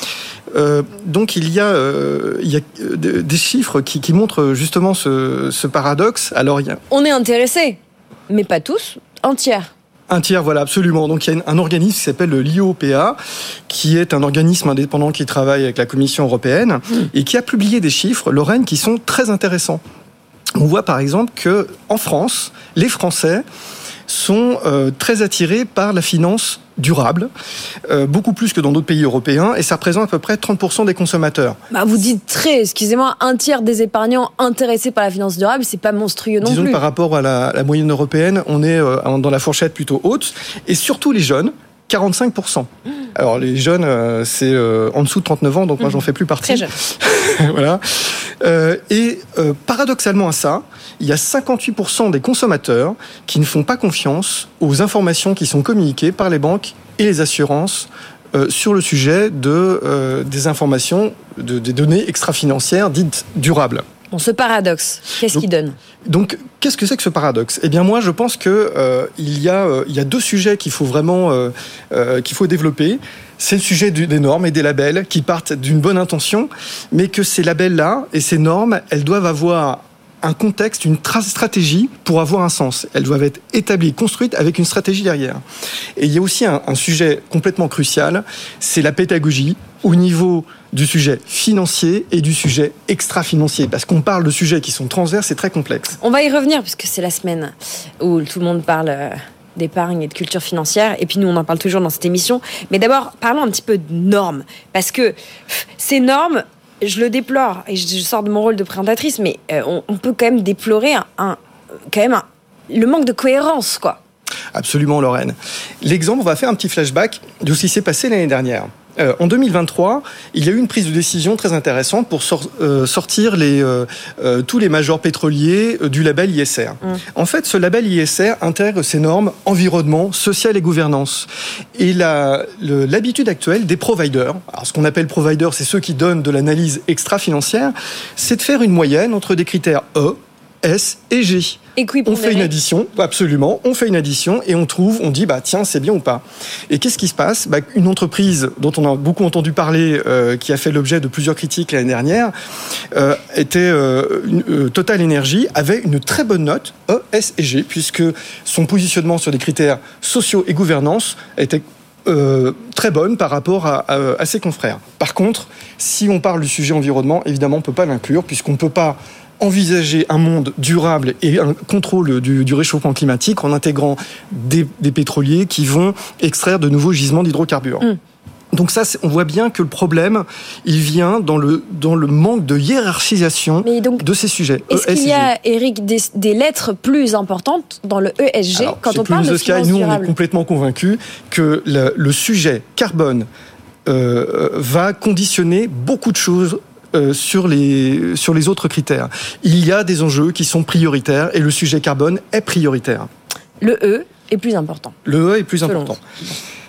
Euh, donc il y a, euh, il y a des chiffres qui, qui montrent justement ce, ce paradoxe. Alors, il y a... On est intéressés, mais pas tous, un tiers. Un tiers, voilà, absolument. Donc il y a un organisme qui s'appelle l'I O P A, qui est un organisme indépendant qui travaille avec la Commission européenne mmh. et qui a publié des chiffres, Lorraine, qui sont très intéressants. On voit par exemple que en France, les Français sont euh, très attirés par la finance durable, euh, beaucoup plus que dans d'autres pays européens, et ça représente à peu près trente pour cent des consommateurs. Bah vous dites très, excusez-moi, un tiers des épargnants intéressés par la finance durable, c'est pas monstrueux non Disons plus. Disons que par rapport à la, à la moyenne européenne, on est euh, dans la fourchette plutôt haute, et surtout les jeunes, quarante-cinq pour cent. Alors les jeunes, euh, c'est euh, en dessous de trente-neuf ans, donc moi j'en fais plus partie. Très jeune. Voilà. Euh, et euh, paradoxalement à ça, il y a cinquante-huit pour cent des consommateurs qui ne font pas confiance aux informations qui sont communiquées par les banques et les assurances euh, sur le sujet de, euh, des informations, de, des données extra-financières dites durables. Bon, ce paradoxe, qu'est-ce qu'il donne ? Donc, qu'est-ce que c'est que ce paradoxe ? Eh bien, moi, je pense qu'il euh, y, euh, y a deux sujets qu'il faut vraiment euh, euh, qu'il faut développer. C'est le sujet du, des normes et des labels qui partent d'une bonne intention, mais que ces labels-là et ces normes, elles doivent avoir un contexte, une tra- stratégie pour avoir un sens. Elles doivent être établies, construites avec une stratégie derrière. Et il y a aussi un, un sujet complètement crucial, c'est la pédagogie au niveau du sujet financier et du sujet extra-financier. Parce qu'on parle de sujets qui sont transverses et très complexes. On va y revenir, puisque c'est la semaine où tout le monde parle d'épargne et de culture financière. Et puis nous, on en parle toujours dans cette émission. Mais d'abord, parlons un petit peu de normes. Parce que ces normes, je le déplore, et je sors de mon rôle de présentatrice, mais on, on peut quand même déplorer un, un, quand même un, le manque de cohérence, quoi. Absolument, Lorraine. L'exemple, on va faire un petit flashback de ce qui s'est passé l'année dernière. Euh, en deux mille vingt-trois, il y a eu une prise de décision très intéressante pour sor- euh, sortir les, euh, euh, tous les majors pétroliers euh, du label I S R. Mmh. En fait, ce label I S R intègre ces normes environnement, social et gouvernance. Et la, le, l'habitude actuelle des providers, alors ce qu'on appelle providers, c'est ceux qui donnent de l'analyse extra-financière, c'est de faire une moyenne entre des critères E, S et G. On fait une addition, absolument, on fait une addition et on trouve, on dit, bah tiens, c'est bien ou pas. Et qu'est-ce qui se passe ? Bah, une entreprise dont on a beaucoup entendu parler, euh, qui a fait l'objet de plusieurs critiques l'année dernière, euh, était euh, une, euh, Total Energy, avait une très bonne note, E, S et G, puisque son positionnement sur des critères sociaux et gouvernance était Euh, très bonne par rapport à, à, à ses confrères. Par contre, si on parle du sujet environnement, évidemment, on ne peut pas l'inclure, puisqu'on ne peut pas envisager un monde durable et un contrôle du, du réchauffement climatique en intégrant des, des pétroliers qui vont extraire de nouveaux gisements d'hydrocarbures. Mmh. Donc ça, on voit bien que le problème, il vient dans le, dans le manque de hiérarchisation donc, de ces sujets. Est-ce E S G. Qu'il y a, Eric, des, des lettres plus importantes dans le E S G ? Alors, quand on parle de finance nous, durable. On est complètement convaincus que le, le sujet carbone euh, va conditionner beaucoup de choses euh, sur, les, sur les autres critères. Il y a des enjeux qui sont prioritaires et le sujet carbone est prioritaire. Le E est plus important. Le E est plus Selon important. Vous.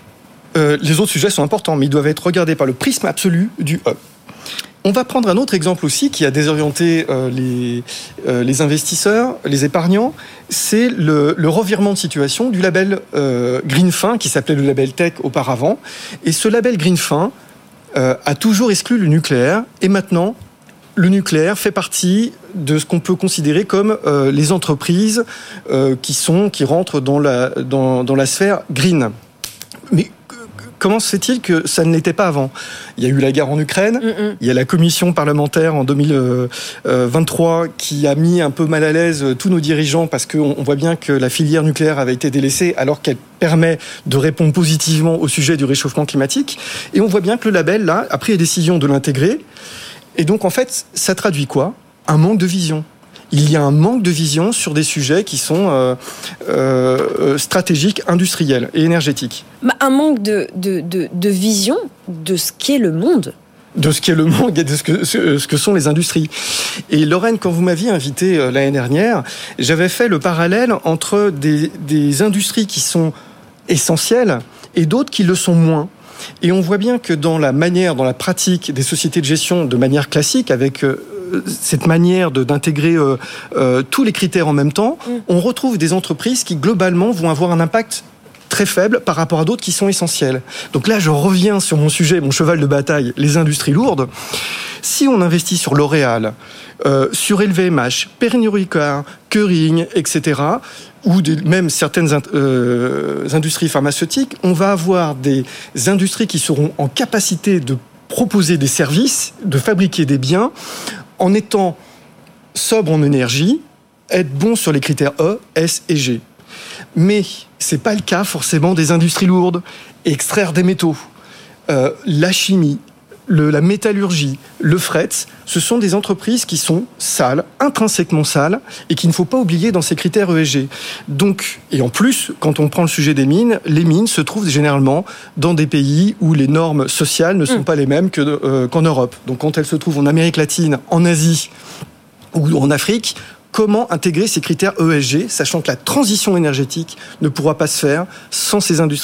Euh, les autres sujets sont importants, mais ils doivent être regardés par le prisme absolu du E. On va prendre un autre exemple aussi qui a désorienté euh, les, euh, les investisseurs, les épargnants, c'est le, le revirement de situation du label euh, Greenfin, qui s'appelait le label Tech auparavant. Et ce label Greenfin euh, a toujours exclu le nucléaire, et maintenant, le nucléaire fait partie de ce qu'on peut considérer comme euh, les entreprises euh, qui sont qui rentrent dans la dans, dans la sphère green. Mais comment se fait-il que ça ne l'était pas avant ? Il y a eu la guerre en Ukraine, Mm-mm. il y a la commission parlementaire en deux mille vingt-trois qui a mis un peu mal à l'aise tous nos dirigeants parce qu'on voit bien que la filière nucléaire avait été délaissée alors qu'elle permet de répondre positivement au sujet du réchauffement climatique. Et on voit bien que le label, là, a pris la décision de l'intégrer. Et donc, en fait, ça traduit quoi ? Un manque de vision. Il y a un manque de vision sur des sujets qui sont euh, euh, stratégiques, industriels et énergétiques. Bah, un manque de, de, de, de vision de ce qu'est le monde. De ce qu'est le monde et de ce que, ce que sont les industries. Et Lorraine, quand vous m'aviez invité euh, l'année dernière, j'avais fait le parallèle entre des, des industries qui sont essentielles et d'autres qui le sont moins. Et on voit bien que dans la manière, dans la pratique des sociétés de gestion de manière classique, avec euh, cette manière de, d'intégrer euh, euh, tous les critères en même temps, mmh. on retrouve des entreprises qui, globalement, vont avoir un impact très faible par rapport à d'autres qui sont essentielles. Donc là, je reviens sur mon sujet, mon cheval de bataille, les industries lourdes. Si on investit sur L'Oréal, euh, sur L V M H, Pernod Ricard, Kering, et cetera, ou des, même certaines euh, industries pharmaceutiques, on va avoir des industries qui seront en capacité de proposer des services, de fabriquer des biens, en étant sobre en énergie, être bon sur les critères E, S et G. Mais c'est pas le cas forcément des industries lourdes. Extraire des métaux, euh, la chimie, le, la métallurgie, le fret, ce sont des entreprises qui sont sales, intrinsèquement sales, et qu'il ne faut pas oublier dans ces critères E S G. Donc, et en plus, quand on prend le sujet des mines, les mines se trouvent généralement dans des pays où les normes sociales ne sont mmh. pas les mêmes que, euh, qu'en Europe. Donc quand elles se trouvent en Amérique latine, en Asie ou en Afrique, comment intégrer ces critères E S G, sachant que la transition énergétique ne pourra pas se faire sans ces industries-là ?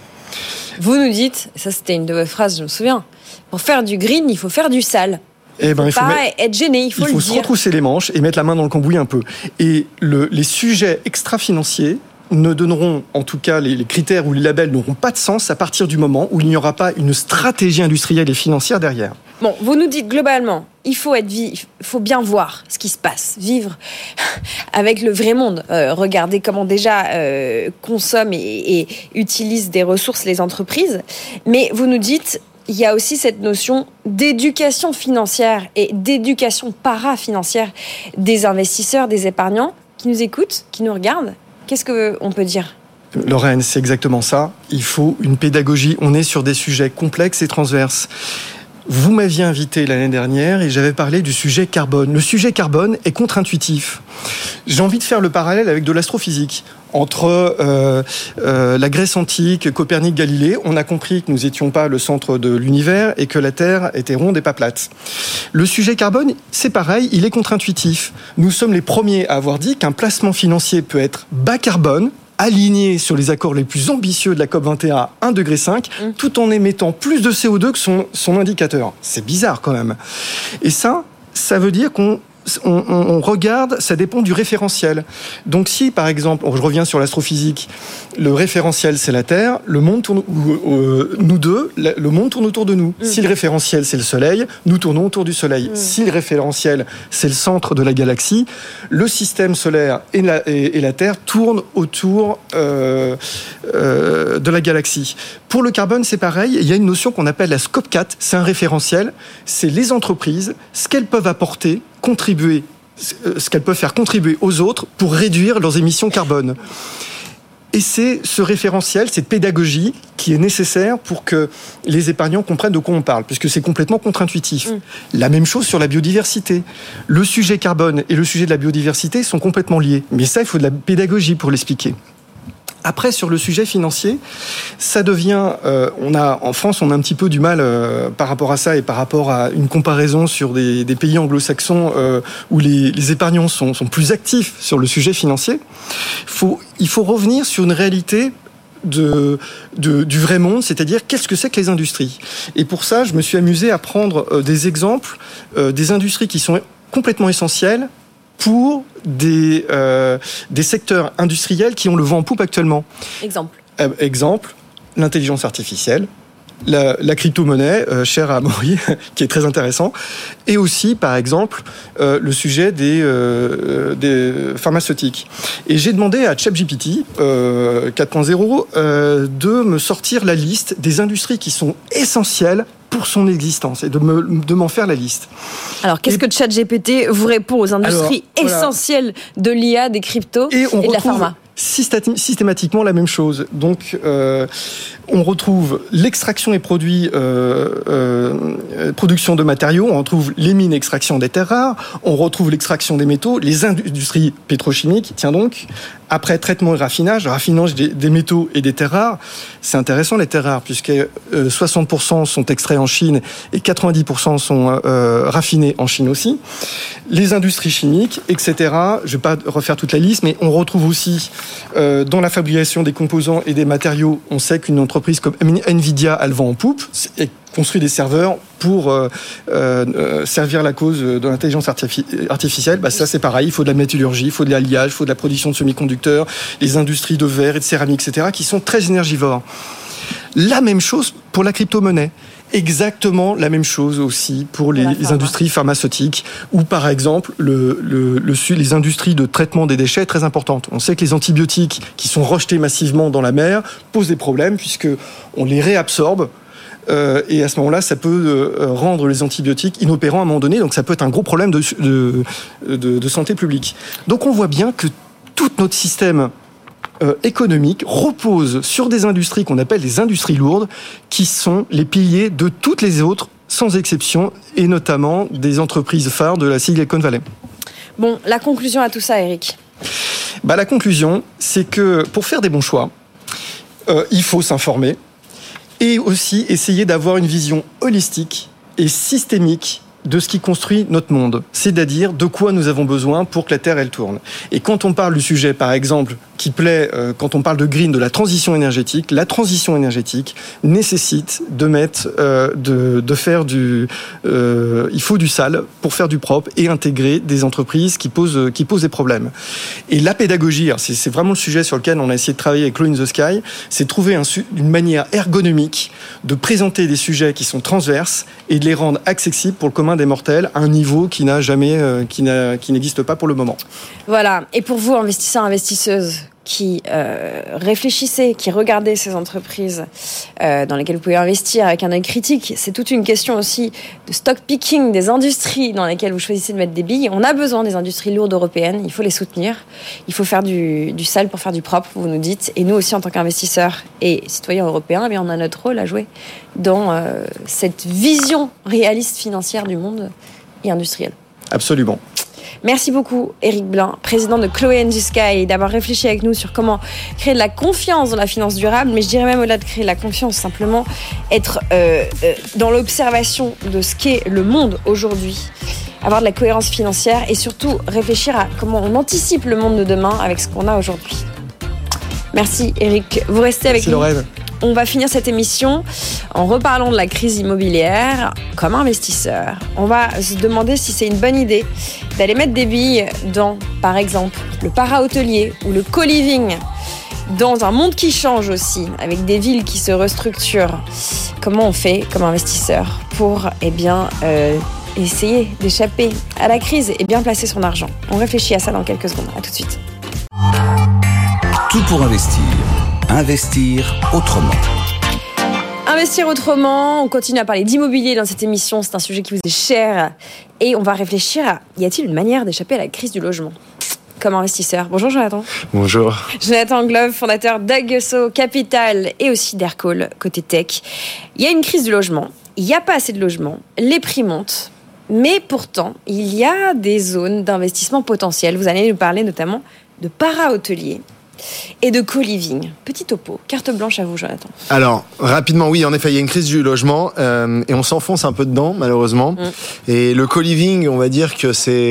Vous nous dites, ça c'était une de vos phrases, je me souviens, pour faire du green, il faut faire du sale. Eh ben, il faut pas mettre, être gêné, il faut, il faut le se dire. retrousser les manches et mettre la main dans le cambouis un peu. Et le, les sujets extra-financiers ne donneront, en tout cas les, les critères ou les labels n'auront pas de sens à partir du moment où il n'y aura pas une stratégie industrielle et financière derrière. Bon, vous nous dites globalement, il faut être il faut bien voir ce qui se passe, vivre avec le vrai monde, euh, regarder comment déjà euh, consomment et, et utilisent des ressources les entreprises. Mais vous nous dites, il y a aussi cette notion d'éducation financière et d'éducation parafinancière des investisseurs, des épargnants qui nous écoutent, qui nous regardent. Qu'est-ce qu'on peut dire ? Lorraine, c'est exactement ça. Il faut une pédagogie. On est sur des sujets complexes et transverses. Vous m'aviez invité l'année dernière et j'avais parlé du sujet carbone. Le sujet carbone est contre-intuitif. J'ai envie de faire le parallèle avec de l'astrophysique. Entre euh, euh, la Grèce antique, Copernic, Galilée, on a compris que nous n'étions pas le centre de l'univers et que la Terre était ronde et pas plate. Le sujet carbone, c'est pareil, il est contre-intuitif. Nous sommes les premiers à avoir dit qu'un placement financier peut être bas carbone, aligné sur les accords les plus ambitieux de la COP vingt et un à un virgule cinq degré, mmh. tout en émettant plus de C O deux que son, son indicateur. C'est bizarre quand même. Et ça, ça veut dire qu'on On, on, on regarde, ça dépend du référentiel. Donc si, par exemple, je reviens sur l'astrophysique, le référentiel, c'est la Terre, le monde tourne, euh, nous deux, le monde tourne autour de nous. Mmh. Si le référentiel, c'est le Soleil, nous tournons autour du Soleil. Mmh. Si le référentiel, c'est le centre de la galaxie, le système solaire et la, et, et la Terre tournent autour euh, euh, de la galaxie. Pour le carbone, c'est pareil. Il y a une notion qu'on appelle la scope quatre. C'est un référentiel. C'est les entreprises, ce qu'elles peuvent apporter, contribuer, ce qu'elles peuvent faire contribuer aux autres pour réduire leurs émissions carbone. Et c'est ce référentiel, cette pédagogie qui est nécessaire pour que les épargnants comprennent de quoi on parle, puisque c'est complètement contre-intuitif. Mmh. La même chose sur la biodiversité. Le sujet carbone et le sujet de la biodiversité sont complètement liés. Mais ça, il faut de la pédagogie pour l'expliquer. Après, sur le sujet financier, ça devient... Euh, on a, en France, on a un petit peu du mal euh, par rapport à ça et par rapport à une comparaison sur des, des pays anglo-saxons euh, où les, les épargnants sont, sont plus actifs sur le sujet financier. Faut, il faut revenir sur une réalité de, de, du vrai monde, c'est-à-dire qu'est-ce que c'est que les industries. Et pour ça, je me suis amusé à prendre euh, des exemples euh, des industries qui sont complètement essentielles pour des, euh, des secteurs industriels qui ont le vent en poupe actuellement. Exemple. Euh, exemple, l'intelligence artificielle, la, la crypto-monnaie, euh, chère à Amaury, qui est très intéressant, et aussi, par exemple, euh, le sujet des, euh, des pharmaceutiques. Et j'ai demandé à ChatGPT euh, quatre point zéro euh, de me sortir la liste des industries qui sont essentielles pour son existence et de, me, de m'en faire la liste. Alors, qu'est-ce et, que ChatGPT vous répond aux industries alors, essentielles voilà. de l'I A, des cryptos et, on et de la pharma? Systématiquement la même chose. Donc, euh, on retrouve l'extraction et produits, euh, euh, production de matériaux, on retrouve les mines, extraction des terres rares, on retrouve l'extraction des métaux, les industries pétrochimiques, tiens donc, après traitement et raffinage, raffinage des, des métaux et des terres rares, c'est intéressant les terres rares, puisque euh, soixante pour cent sont extraits en Chine et quatre-vingt-dix pour cent sont euh, raffinés en Chine aussi. Les industries chimiques, et cetera. Je ne vais pas refaire toute la liste, mais on retrouve aussi euh, dans la fabrication des composants et des matériaux, on sait qu'une entreprise comme Nvidia, elle vend en poupe, et construit des serveurs pour euh, euh, servir la cause de l'intelligence artifici- artificielle. Bah, ça, c'est pareil. Il faut de la métallurgie, il faut de l'alliage, il faut de la production de semi-conducteurs, les industries de verre et de céramique, et cetera, qui sont très énergivores. La même chose pour la crypto-monnaie. Exactement la même chose aussi pour les, les industries pharmaceutiques, où par exemple le, le, le, les industries de traitement des déchets est très importante. On sait que les antibiotiques qui sont rejetés massivement dans la mer posent des problèmes puisque on les réabsorbe. Euh, et à ce moment-là, ça peut euh, rendre les antibiotiques inopérants à un moment donné. Donc ça peut être un gros problème de, de, de, de santé publique. Donc on voit bien que tout notre système Euh, économique repose sur des industries qu'on appelle des industries lourdes, qui sont les piliers de toutes les autres, sans exception, et notamment des entreprises phares de la Silicon Valley. Bon, la conclusion à tout ça, Eric? Bah, la conclusion, c'est que pour faire des bons choix, euh, il faut s'informer et aussi essayer d'avoir une vision holistique et systémique de ce qui construit notre monde, c'est-à-dire de quoi nous avons besoin pour que la Terre, elle tourne. Et quand on parle du sujet, par exemple, qui plaît, euh, quand on parle de green, de la transition énergétique, la transition énergétique nécessite de mettre, euh, de, de faire du... Euh, il faut du sale pour faire du propre et intégrer des entreprises qui posent, qui posent des problèmes. Et la pédagogie, c'est, c'est vraiment le sujet sur lequel on a essayé de travailler avec Law in the Sky, c'est de trouver un, une manière ergonomique de présenter des sujets qui sont transverses et de les rendre accessibles pour le commun des mortels à un niveau qui n'a jamais, euh, qui, n'a, qui n'existe pas pour le moment. Voilà. Et pour vous, investisseurs, investisseuses, qui euh, réfléchissez, qui regardez ces entreprises euh, dans lesquelles vous pouvez investir avec un œil critique, c'est toute une question aussi de stock picking des industries dans lesquelles vous choisissez de mettre des billes. On a besoin des industries lourdes européennes, il faut les soutenir, il faut faire du, du sale pour faire du propre, vous nous dites. Et nous aussi, en tant qu'investisseurs et citoyens européens, eh bien, on a notre rôle à jouer dans euh, cette vision réaliste financière du monde et industriel. Absolument. Merci beaucoup, Eric Blin, président de Chloé and the Sky, d'avoir réfléchi avec nous sur comment créer de la confiance dans la finance durable, mais je dirais même au-delà de créer de la confiance, simplement être euh, euh, dans l'observation de ce qu'est le monde aujourd'hui, avoir de la cohérence financière et surtout réfléchir à comment on anticipe le monde de demain avec ce qu'on a aujourd'hui. Merci, Eric. Vous restez avec Merci, nous. Lorraine. On va finir cette émission en reparlant de la crise immobilière comme investisseur. On va se demander si c'est une bonne idée d'aller mettre des billes dans, par exemple, le para-hôtelier ou le co-living, dans un monde qui change aussi, avec des villes qui se restructurent. Comment on fait comme investisseur pour eh bien, euh, essayer d'échapper à la crise et bien placer son argent? On réfléchit à ça dans quelques secondes. À tout de suite. Tout pour investir. Investir autrement. Investir autrement, on continue à parler d'immobilier dans cette émission, c'est un sujet qui vous est cher. Et on va réfléchir à, y a-t-il une manière d'échapper à la crise du logement comme investisseur? Bonjour Jonathan. Bonjour. Jonathan Glove, fondateur d'Agueso Capital et aussi d'Aircall, côté tech. Il y a une crise du logement, il n'y a pas assez de logements, les prix montent, mais pourtant, il y a des zones d'investissement potentiel. Vous allez nous parler notamment de para-hôtelier et de co-living. Petit topo, carte blanche à vous, Jonathan. Alors, rapidement, oui, en effet, il y a une crise du logement euh, et on s'enfonce un peu dedans, malheureusement. Mm. Et le co-living, on va dire que c'est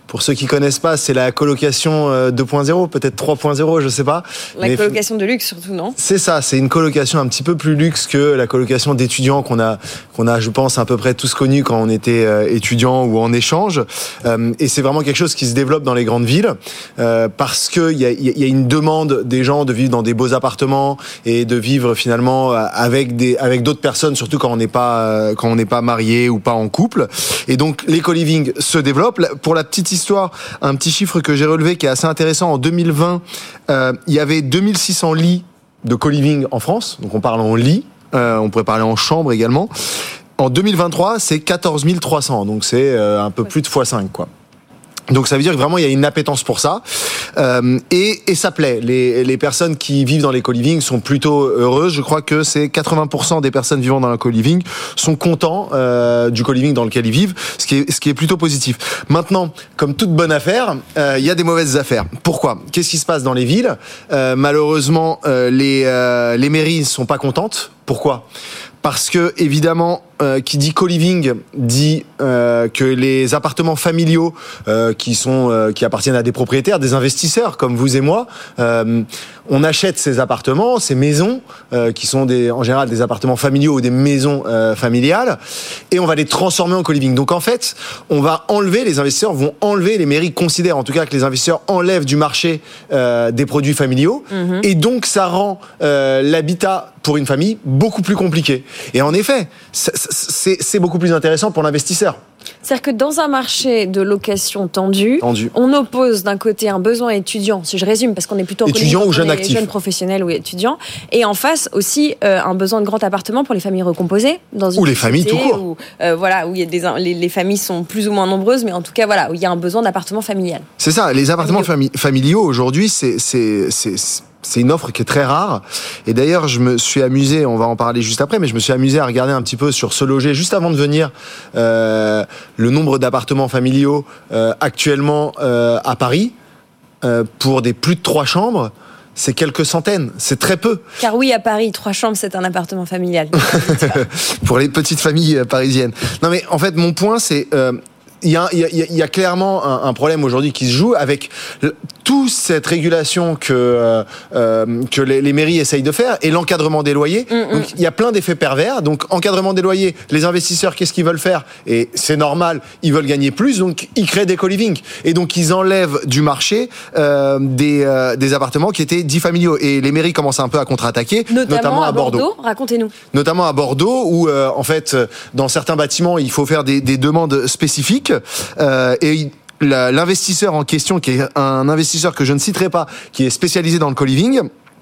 Pour ceux qui connaissent pas, c'est la colocation deux point zéro, peut-être trois point zéro, je sais pas. La Mais colocation de luxe surtout, non ? C'est ça, c'est une colocation un petit peu plus luxe que la colocation d'étudiants qu'on a, qu'on a, je pense, à peu près tous connus quand on était euh, étudiant ou en échange. Euh, et c'est vraiment quelque chose qui se développe dans les grandes villes euh, parce que il y a, y a une demande des gens de vivre dans des beaux appartements et de vivre finalement avec des, avec d'autres personnes, surtout quand on n'est pas, quand on n'est pas marié ou pas en couple. Et donc les co-living se développent. Pour la petite histoire, un petit chiffre que j'ai relevé qui est assez intéressant. En deux mille vingt, euh, il y avait deux mille six cents lits de co-living en France. Donc on parle en lit, euh, on pourrait parler en chambre également. En deux mille vingt-trois, c'est quatorze mille trois cents. Donc c'est euh, un peu plus de fois cinq, quoi. Donc ça veut dire que vraiment il y a une appétence pour ça euh, et, et ça plaît. Les, les personnes qui vivent dans les co-living sont plutôt heureuses. Je crois que c'est quatre-vingts pour cent des personnes vivant dans le co-living sont contents euh, du co-living dans lequel ils vivent, ce qui est, ce qui est plutôt positif. Maintenant, comme toute bonne affaire, euh, il y a des mauvaises affaires. Pourquoi ? Qu'est-ce qui se passe dans les villes ? euh, Malheureusement, euh, les, euh, les mairies sont pas contentes. Pourquoi ? Parce que, évidemment, euh, qui dit co-living dit euh, que les appartements familiaux euh, qui sont euh, qui appartiennent à des propriétaires, des investisseurs comme vous et moi, euh, on achète ces appartements, ces maisons euh, qui sont des, en général des appartements familiaux ou des maisons euh, familiales, et on va les transformer en co-living. Donc en fait, on va enlever, les investisseurs vont enlever, les mairies considèrent en tout cas que les investisseurs enlèvent du marché euh, des produits familiaux, mmh. et donc ça rend euh, l'habitat pour une famille beaucoup plus compliqué. Et en effet, c'est, c'est beaucoup plus intéressant pour l'investisseur. C'est-à-dire que dans un marché de location tendu, tendu, on oppose d'un côté un besoin étudiant, si je résume, parce qu'on est plutôt étudiant ou jeune actif, jeunes professionnels ou étudiants, et en face aussi euh, un besoin de grand appartement pour les familles recomposées, dans une ou les familles tout court, où, euh, voilà, où il y a des, les, les familles sont plus ou moins nombreuses, mais en tout cas voilà, où il y a un besoin d'appartement familial. C'est ça, les appartements familiaux, familiaux aujourd'hui, c'est, c'est, c'est, c'est une offre qui est très rare. Et d'ailleurs, je me suis amusé, on va en parler juste après, mais je me suis amusé à regarder un petit peu sur Se Loger juste avant de venir euh, le nombre d'appartements familiaux euh, actuellement euh, à Paris euh, pour des plus de trois chambres. C'est quelques centaines, c'est très peu. Car oui, à Paris, trois chambres, c'est un appartement familial. Pour les petites familles parisiennes. Non mais en fait, mon point, c'est... Euh, Il y, a, il, y a, il y a clairement un, un problème aujourd'hui qui se joue avec le, toute cette régulation que, euh, euh, que les, les mairies essayent de faire et l'encadrement des loyers. Mm-hmm. Donc, il y a plein d'effets pervers. Donc, encadrement des loyers, les investisseurs, qu'est-ce qu'ils veulent faire ? Et c'est normal, ils veulent gagner plus, donc ils créent des co-living. Et donc, ils enlèvent du marché euh, des, euh, des appartements qui étaient dits familiaux. Et les mairies commencent un peu à contre-attaquer, notamment, notamment à, à Bordeaux. Bordeaux. Racontez-nous. Notamment à Bordeaux, où, euh, en fait, dans certains bâtiments, il faut faire des, des demandes spécifiques. Euh, et la, l'investisseur en question, qui est un investisseur que je ne citerai pas, qui est spécialisé dans le co-living,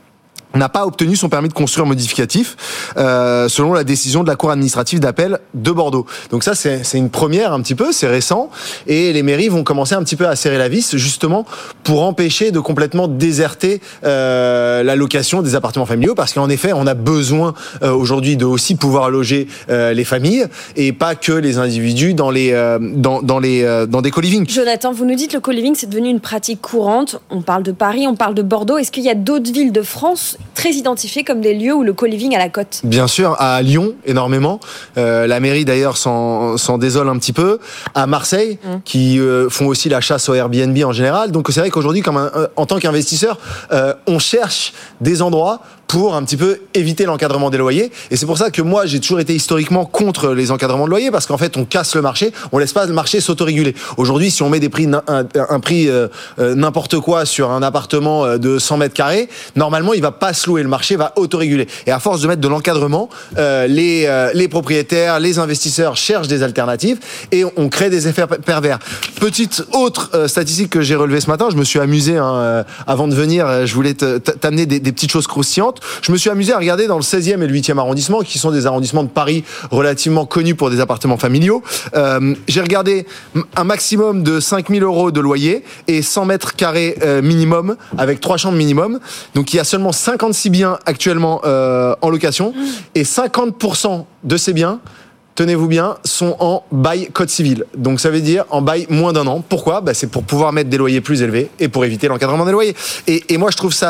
n'a pas obtenu son permis de construire modificatif euh, selon la décision de la Cour administrative d'appel de Bordeaux. Donc ça, c'est, c'est une première un petit peu, c'est récent, et les mairies vont commencer un petit peu à serrer la vis, justement, pour empêcher de complètement déserter euh, la location des appartements familiaux, parce qu'en effet, on a besoin euh, aujourd'hui de aussi pouvoir loger euh, les familles, et pas que les individus dans, les, euh, dans, dans, les, euh, dans des co-living. Jonathan, vous nous dites que le co-living, c'est devenu une pratique courante. On parle de Paris, on parle de Bordeaux. Est-ce qu'il y a d'autres villes de France très identifiés comme des lieux où le co-living a la cote? Bien sûr, à Lyon, énormément. Euh, la mairie, d'ailleurs, s'en, s'en désole un petit peu. À Marseille, mmh. qui euh, font aussi la chasse au Airbnb en général. Donc, c'est vrai qu'aujourd'hui, comme un, euh, en tant qu'investisseur, euh, on cherche des endroits pour un petit peu éviter l'encadrement des loyers. Et c'est pour ça que moi, j'ai toujours été historiquement contre les encadrements de loyers, parce qu'en fait, on casse le marché, on laisse pas le marché s'autoréguler. Aujourd'hui, si on met des prix, un, un, un prix euh, euh, n'importe quoi sur un appartement de cent mètres carrés, normalement, il va pas se louer, le marché va autoréguler. Et à force de mettre de l'encadrement, euh, les, euh, les propriétaires, les investisseurs cherchent des alternatives et on crée des effets pervers. Petite autre euh, statistique que j'ai relevée ce matin, je me suis amusé, hein, euh, avant de venir, je voulais te, t'amener des, des petites choses croustillantes. Je me suis amusé à regarder dans le seizième et le huitième arrondissement, qui sont des arrondissements de Paris relativement connus pour des appartements familiaux. Euh, j'ai regardé un maximum de cinq mille euros de loyer et cent mètres carrés euh, minimum, avec trois chambres minimum. Donc il y a seulement cinquante-six biens actuellement euh, en location, et cinquante pour cent de ces biens, tenez-vous bien, sont en bail code civil. Donc ça veut dire en bail moins d'un an. Pourquoi ? Bah, c'est pour pouvoir mettre des loyers plus élevés et pour éviter l'encadrement des loyers. Et, et moi je trouve ça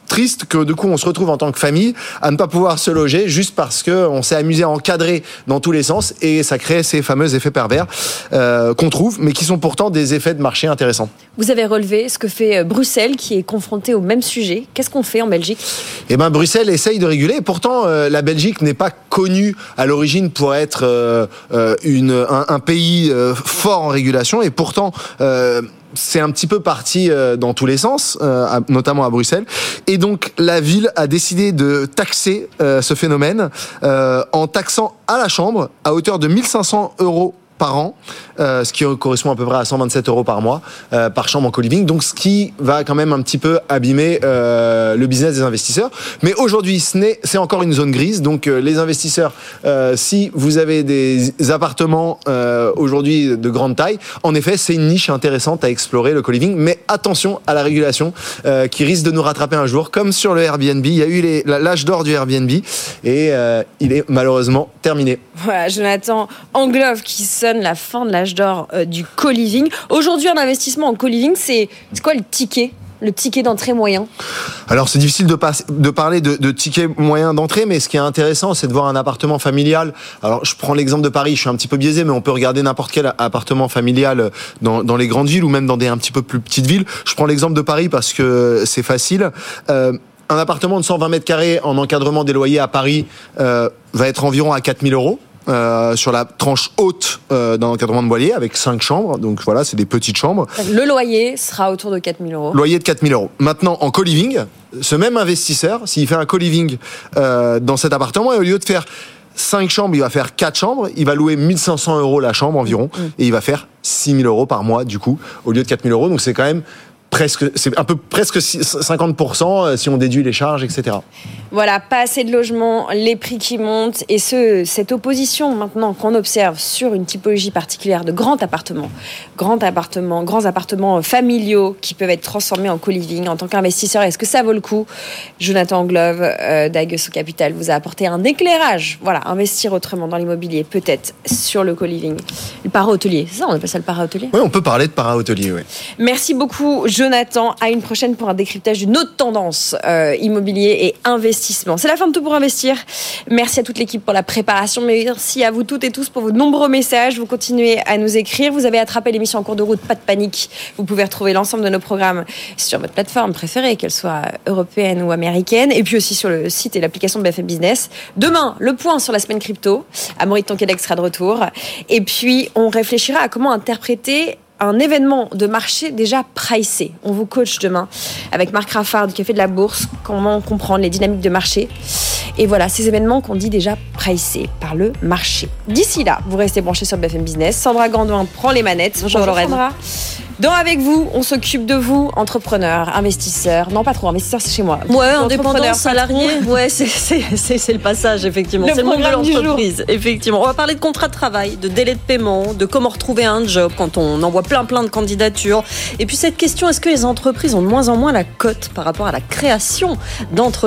triste que du coup on se retrouve en tant que famille à ne pas pouvoir se loger juste parce que on s'est amusé à encadrer dans tous les sens et ça crée ces fameux effets pervers euh, qu'on trouve, mais qui sont pourtant des effets de marché intéressants. Vous avez relevé ce que fait Bruxelles, qui est confrontée au même sujet. Qu'est-ce qu'on fait en Belgique ? Eh ben Bruxelles essaye de réguler. Et pourtant, euh, la Belgique n'est pas connue à l'origine pour être euh, euh, une, un, un pays euh, fort en régulation. Et pourtant, euh, c'est un petit peu parti euh, dans tous les sens, euh, à, notamment à Bruxelles. Et donc, la ville a décidé de taxer euh, ce phénomène euh, en taxant à la chambre à hauteur de mille cinq cents euros par an, euh, ce qui correspond à peu près à cent vingt-sept euros par mois euh, par chambre en co-living, donc ce qui va quand même un petit peu abîmer euh, le business des investisseurs. Mais aujourd'hui, ce n'est, c'est encore une zone grise, donc euh, les investisseurs, euh, si vous avez des appartements euh, aujourd'hui de grande taille, en effet, c'est une niche intéressante à explorer, le co-living, mais attention à la régulation euh, qui risque de nous rattraper un jour, comme sur le Airbnb. Il y a eu les, l'âge d'or du Airbnb et euh, il est malheureusement terminé. Voilà, Jonathan Anglove qui sonne la fin de l'âge d'or euh, du co-living. Aujourd'hui, un investissement en co-living, c'est, c'est quoi le ticket ? Le ticket d'entrée moyen? Alors c'est difficile de, pas, de parler de, de ticket moyen d'entrée, mais ce qui est intéressant, c'est de voir un appartement familial. Alors je prends l'exemple de Paris, je suis un petit peu biaisé, mais on peut regarder n'importe quel appartement familial dans, dans les grandes villes ou même dans des un petit peu plus petites villes. Je prends l'exemple de Paris parce que c'est facile. Euh, un appartement de cent vingt mètres carrés en encadrement des loyers à Paris euh, va être environ à quatre mille euros. Euh, sur la tranche haute euh, d'un encadrement de loyer avec cinq chambres, donc voilà, c'est des petites chambres. Le loyer sera autour de quatre mille euros. Loyer de quatre mille euros. Maintenant, en co-living, ce même investisseur, s'il fait un co-living euh, dans cet appartement, et au lieu de faire cinq chambres, il va faire quatre chambres, il va louer mille cinq cents euros la chambre environ, mmh. et il va faire six mille euros par mois du coup, au lieu de quatre mille euros, donc c'est quand même presque, c'est un peu presque cinquante pour cent si on déduit les charges, et cetera. Voilà, pas assez de logements, les prix qui montent et ce, cette opposition maintenant qu'on observe sur une typologie particulière de grands appartements, grands appartements, grands appartements familiaux qui peuvent être transformés en co-living. En tant qu'investisseur, est-ce que ça vaut le coup ? Jonathan Anglove euh, d'Aguesseau Capital vous a apporté un éclairage. Voilà, investir autrement dans l'immobilier, peut-être sur le co-living. Le para-hôtelier, c'est ça, on appelle ça le para-hôtelier ? Oui, on peut parler de para-hôtelier, oui. Merci beaucoup, Jonathan. À une prochaine pour un décryptage d'une autre tendance euh, immobilier et investissement. C'est la fin de Tout pour investir. Merci à toute l'équipe pour la préparation, mais merci à vous toutes et tous pour vos nombreux messages. Vous continuez à nous écrire. Vous avez attrapé l'émission en cours de route, pas de panique. Vous pouvez retrouver l'ensemble de nos programmes sur votre plateforme préférée, qu'elle soit européenne ou américaine, et puis aussi sur le site et l'application de B F M Business. Demain, le point sur la semaine crypto. Amaury Tonquédec sera de retour. Et puis, on réfléchira à comment interpréter un événement de marché déjà pricé. On vous coach demain avec Marc Raffard du Café de la Bourse, comment comprendre les dynamiques de marché. Et voilà, ces événements qu'on dit déjà pricés par le marché. D'ici là, vous restez branchés sur B F M Business. Sandra Gandouin prend les manettes. Bonjour, Bonjour Lorraine. Sandra. Dans Avec vous, on s'occupe de vous, entrepreneurs, investisseurs. Non, pas trop, investisseurs, c'est chez moi. Ouais, indépendants, salariés. Ouais, c'est, c'est, c'est, c'est le passage, effectivement. Le c'est le monde de l'entreprise. Effectivement. On va parler de contrat de travail, de délai de paiement, de comment retrouver un job quand on envoie plein, plein de candidatures. Et puis cette question, est-ce que les entreprises ont de moins en moins la cote par rapport à la création d'entreprises ?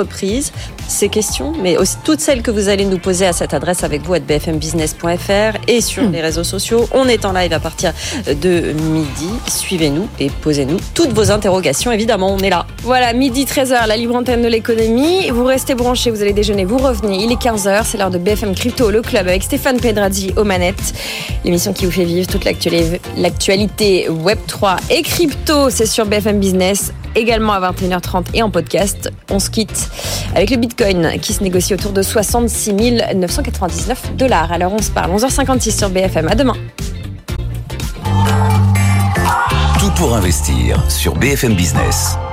Ces questions, mais aussi toutes celles que vous allez nous poser à cette adresse avec vous, à b f m business point f r et sur mmh. les réseaux sociaux. On est en live à partir de midi. Suivez-nous et posez-nous toutes vos interrogations. Évidemment, on est là. Voilà, midi treize heures, la libre antenne de l'économie. Vous restez branchés, vous allez déjeuner, vous revenez. Il est quinze heures, c'est l'heure de B F M Crypto, le club avec Stéphane Pedrazzi aux manettes. L'émission qui vous fait vivre toute l'actualité web trois et crypto, c'est sur B F M Business, également à vingt et une heures trente et en podcast. On se quitte avec le Bitcoin qui se négocie autour de soixante-six mille neuf cent quatre-vingt-dix-neuf dollars. Alors on se parle, onze heures cinquante-six sur B F M. À demain. Tout pour investir sur B F M Business.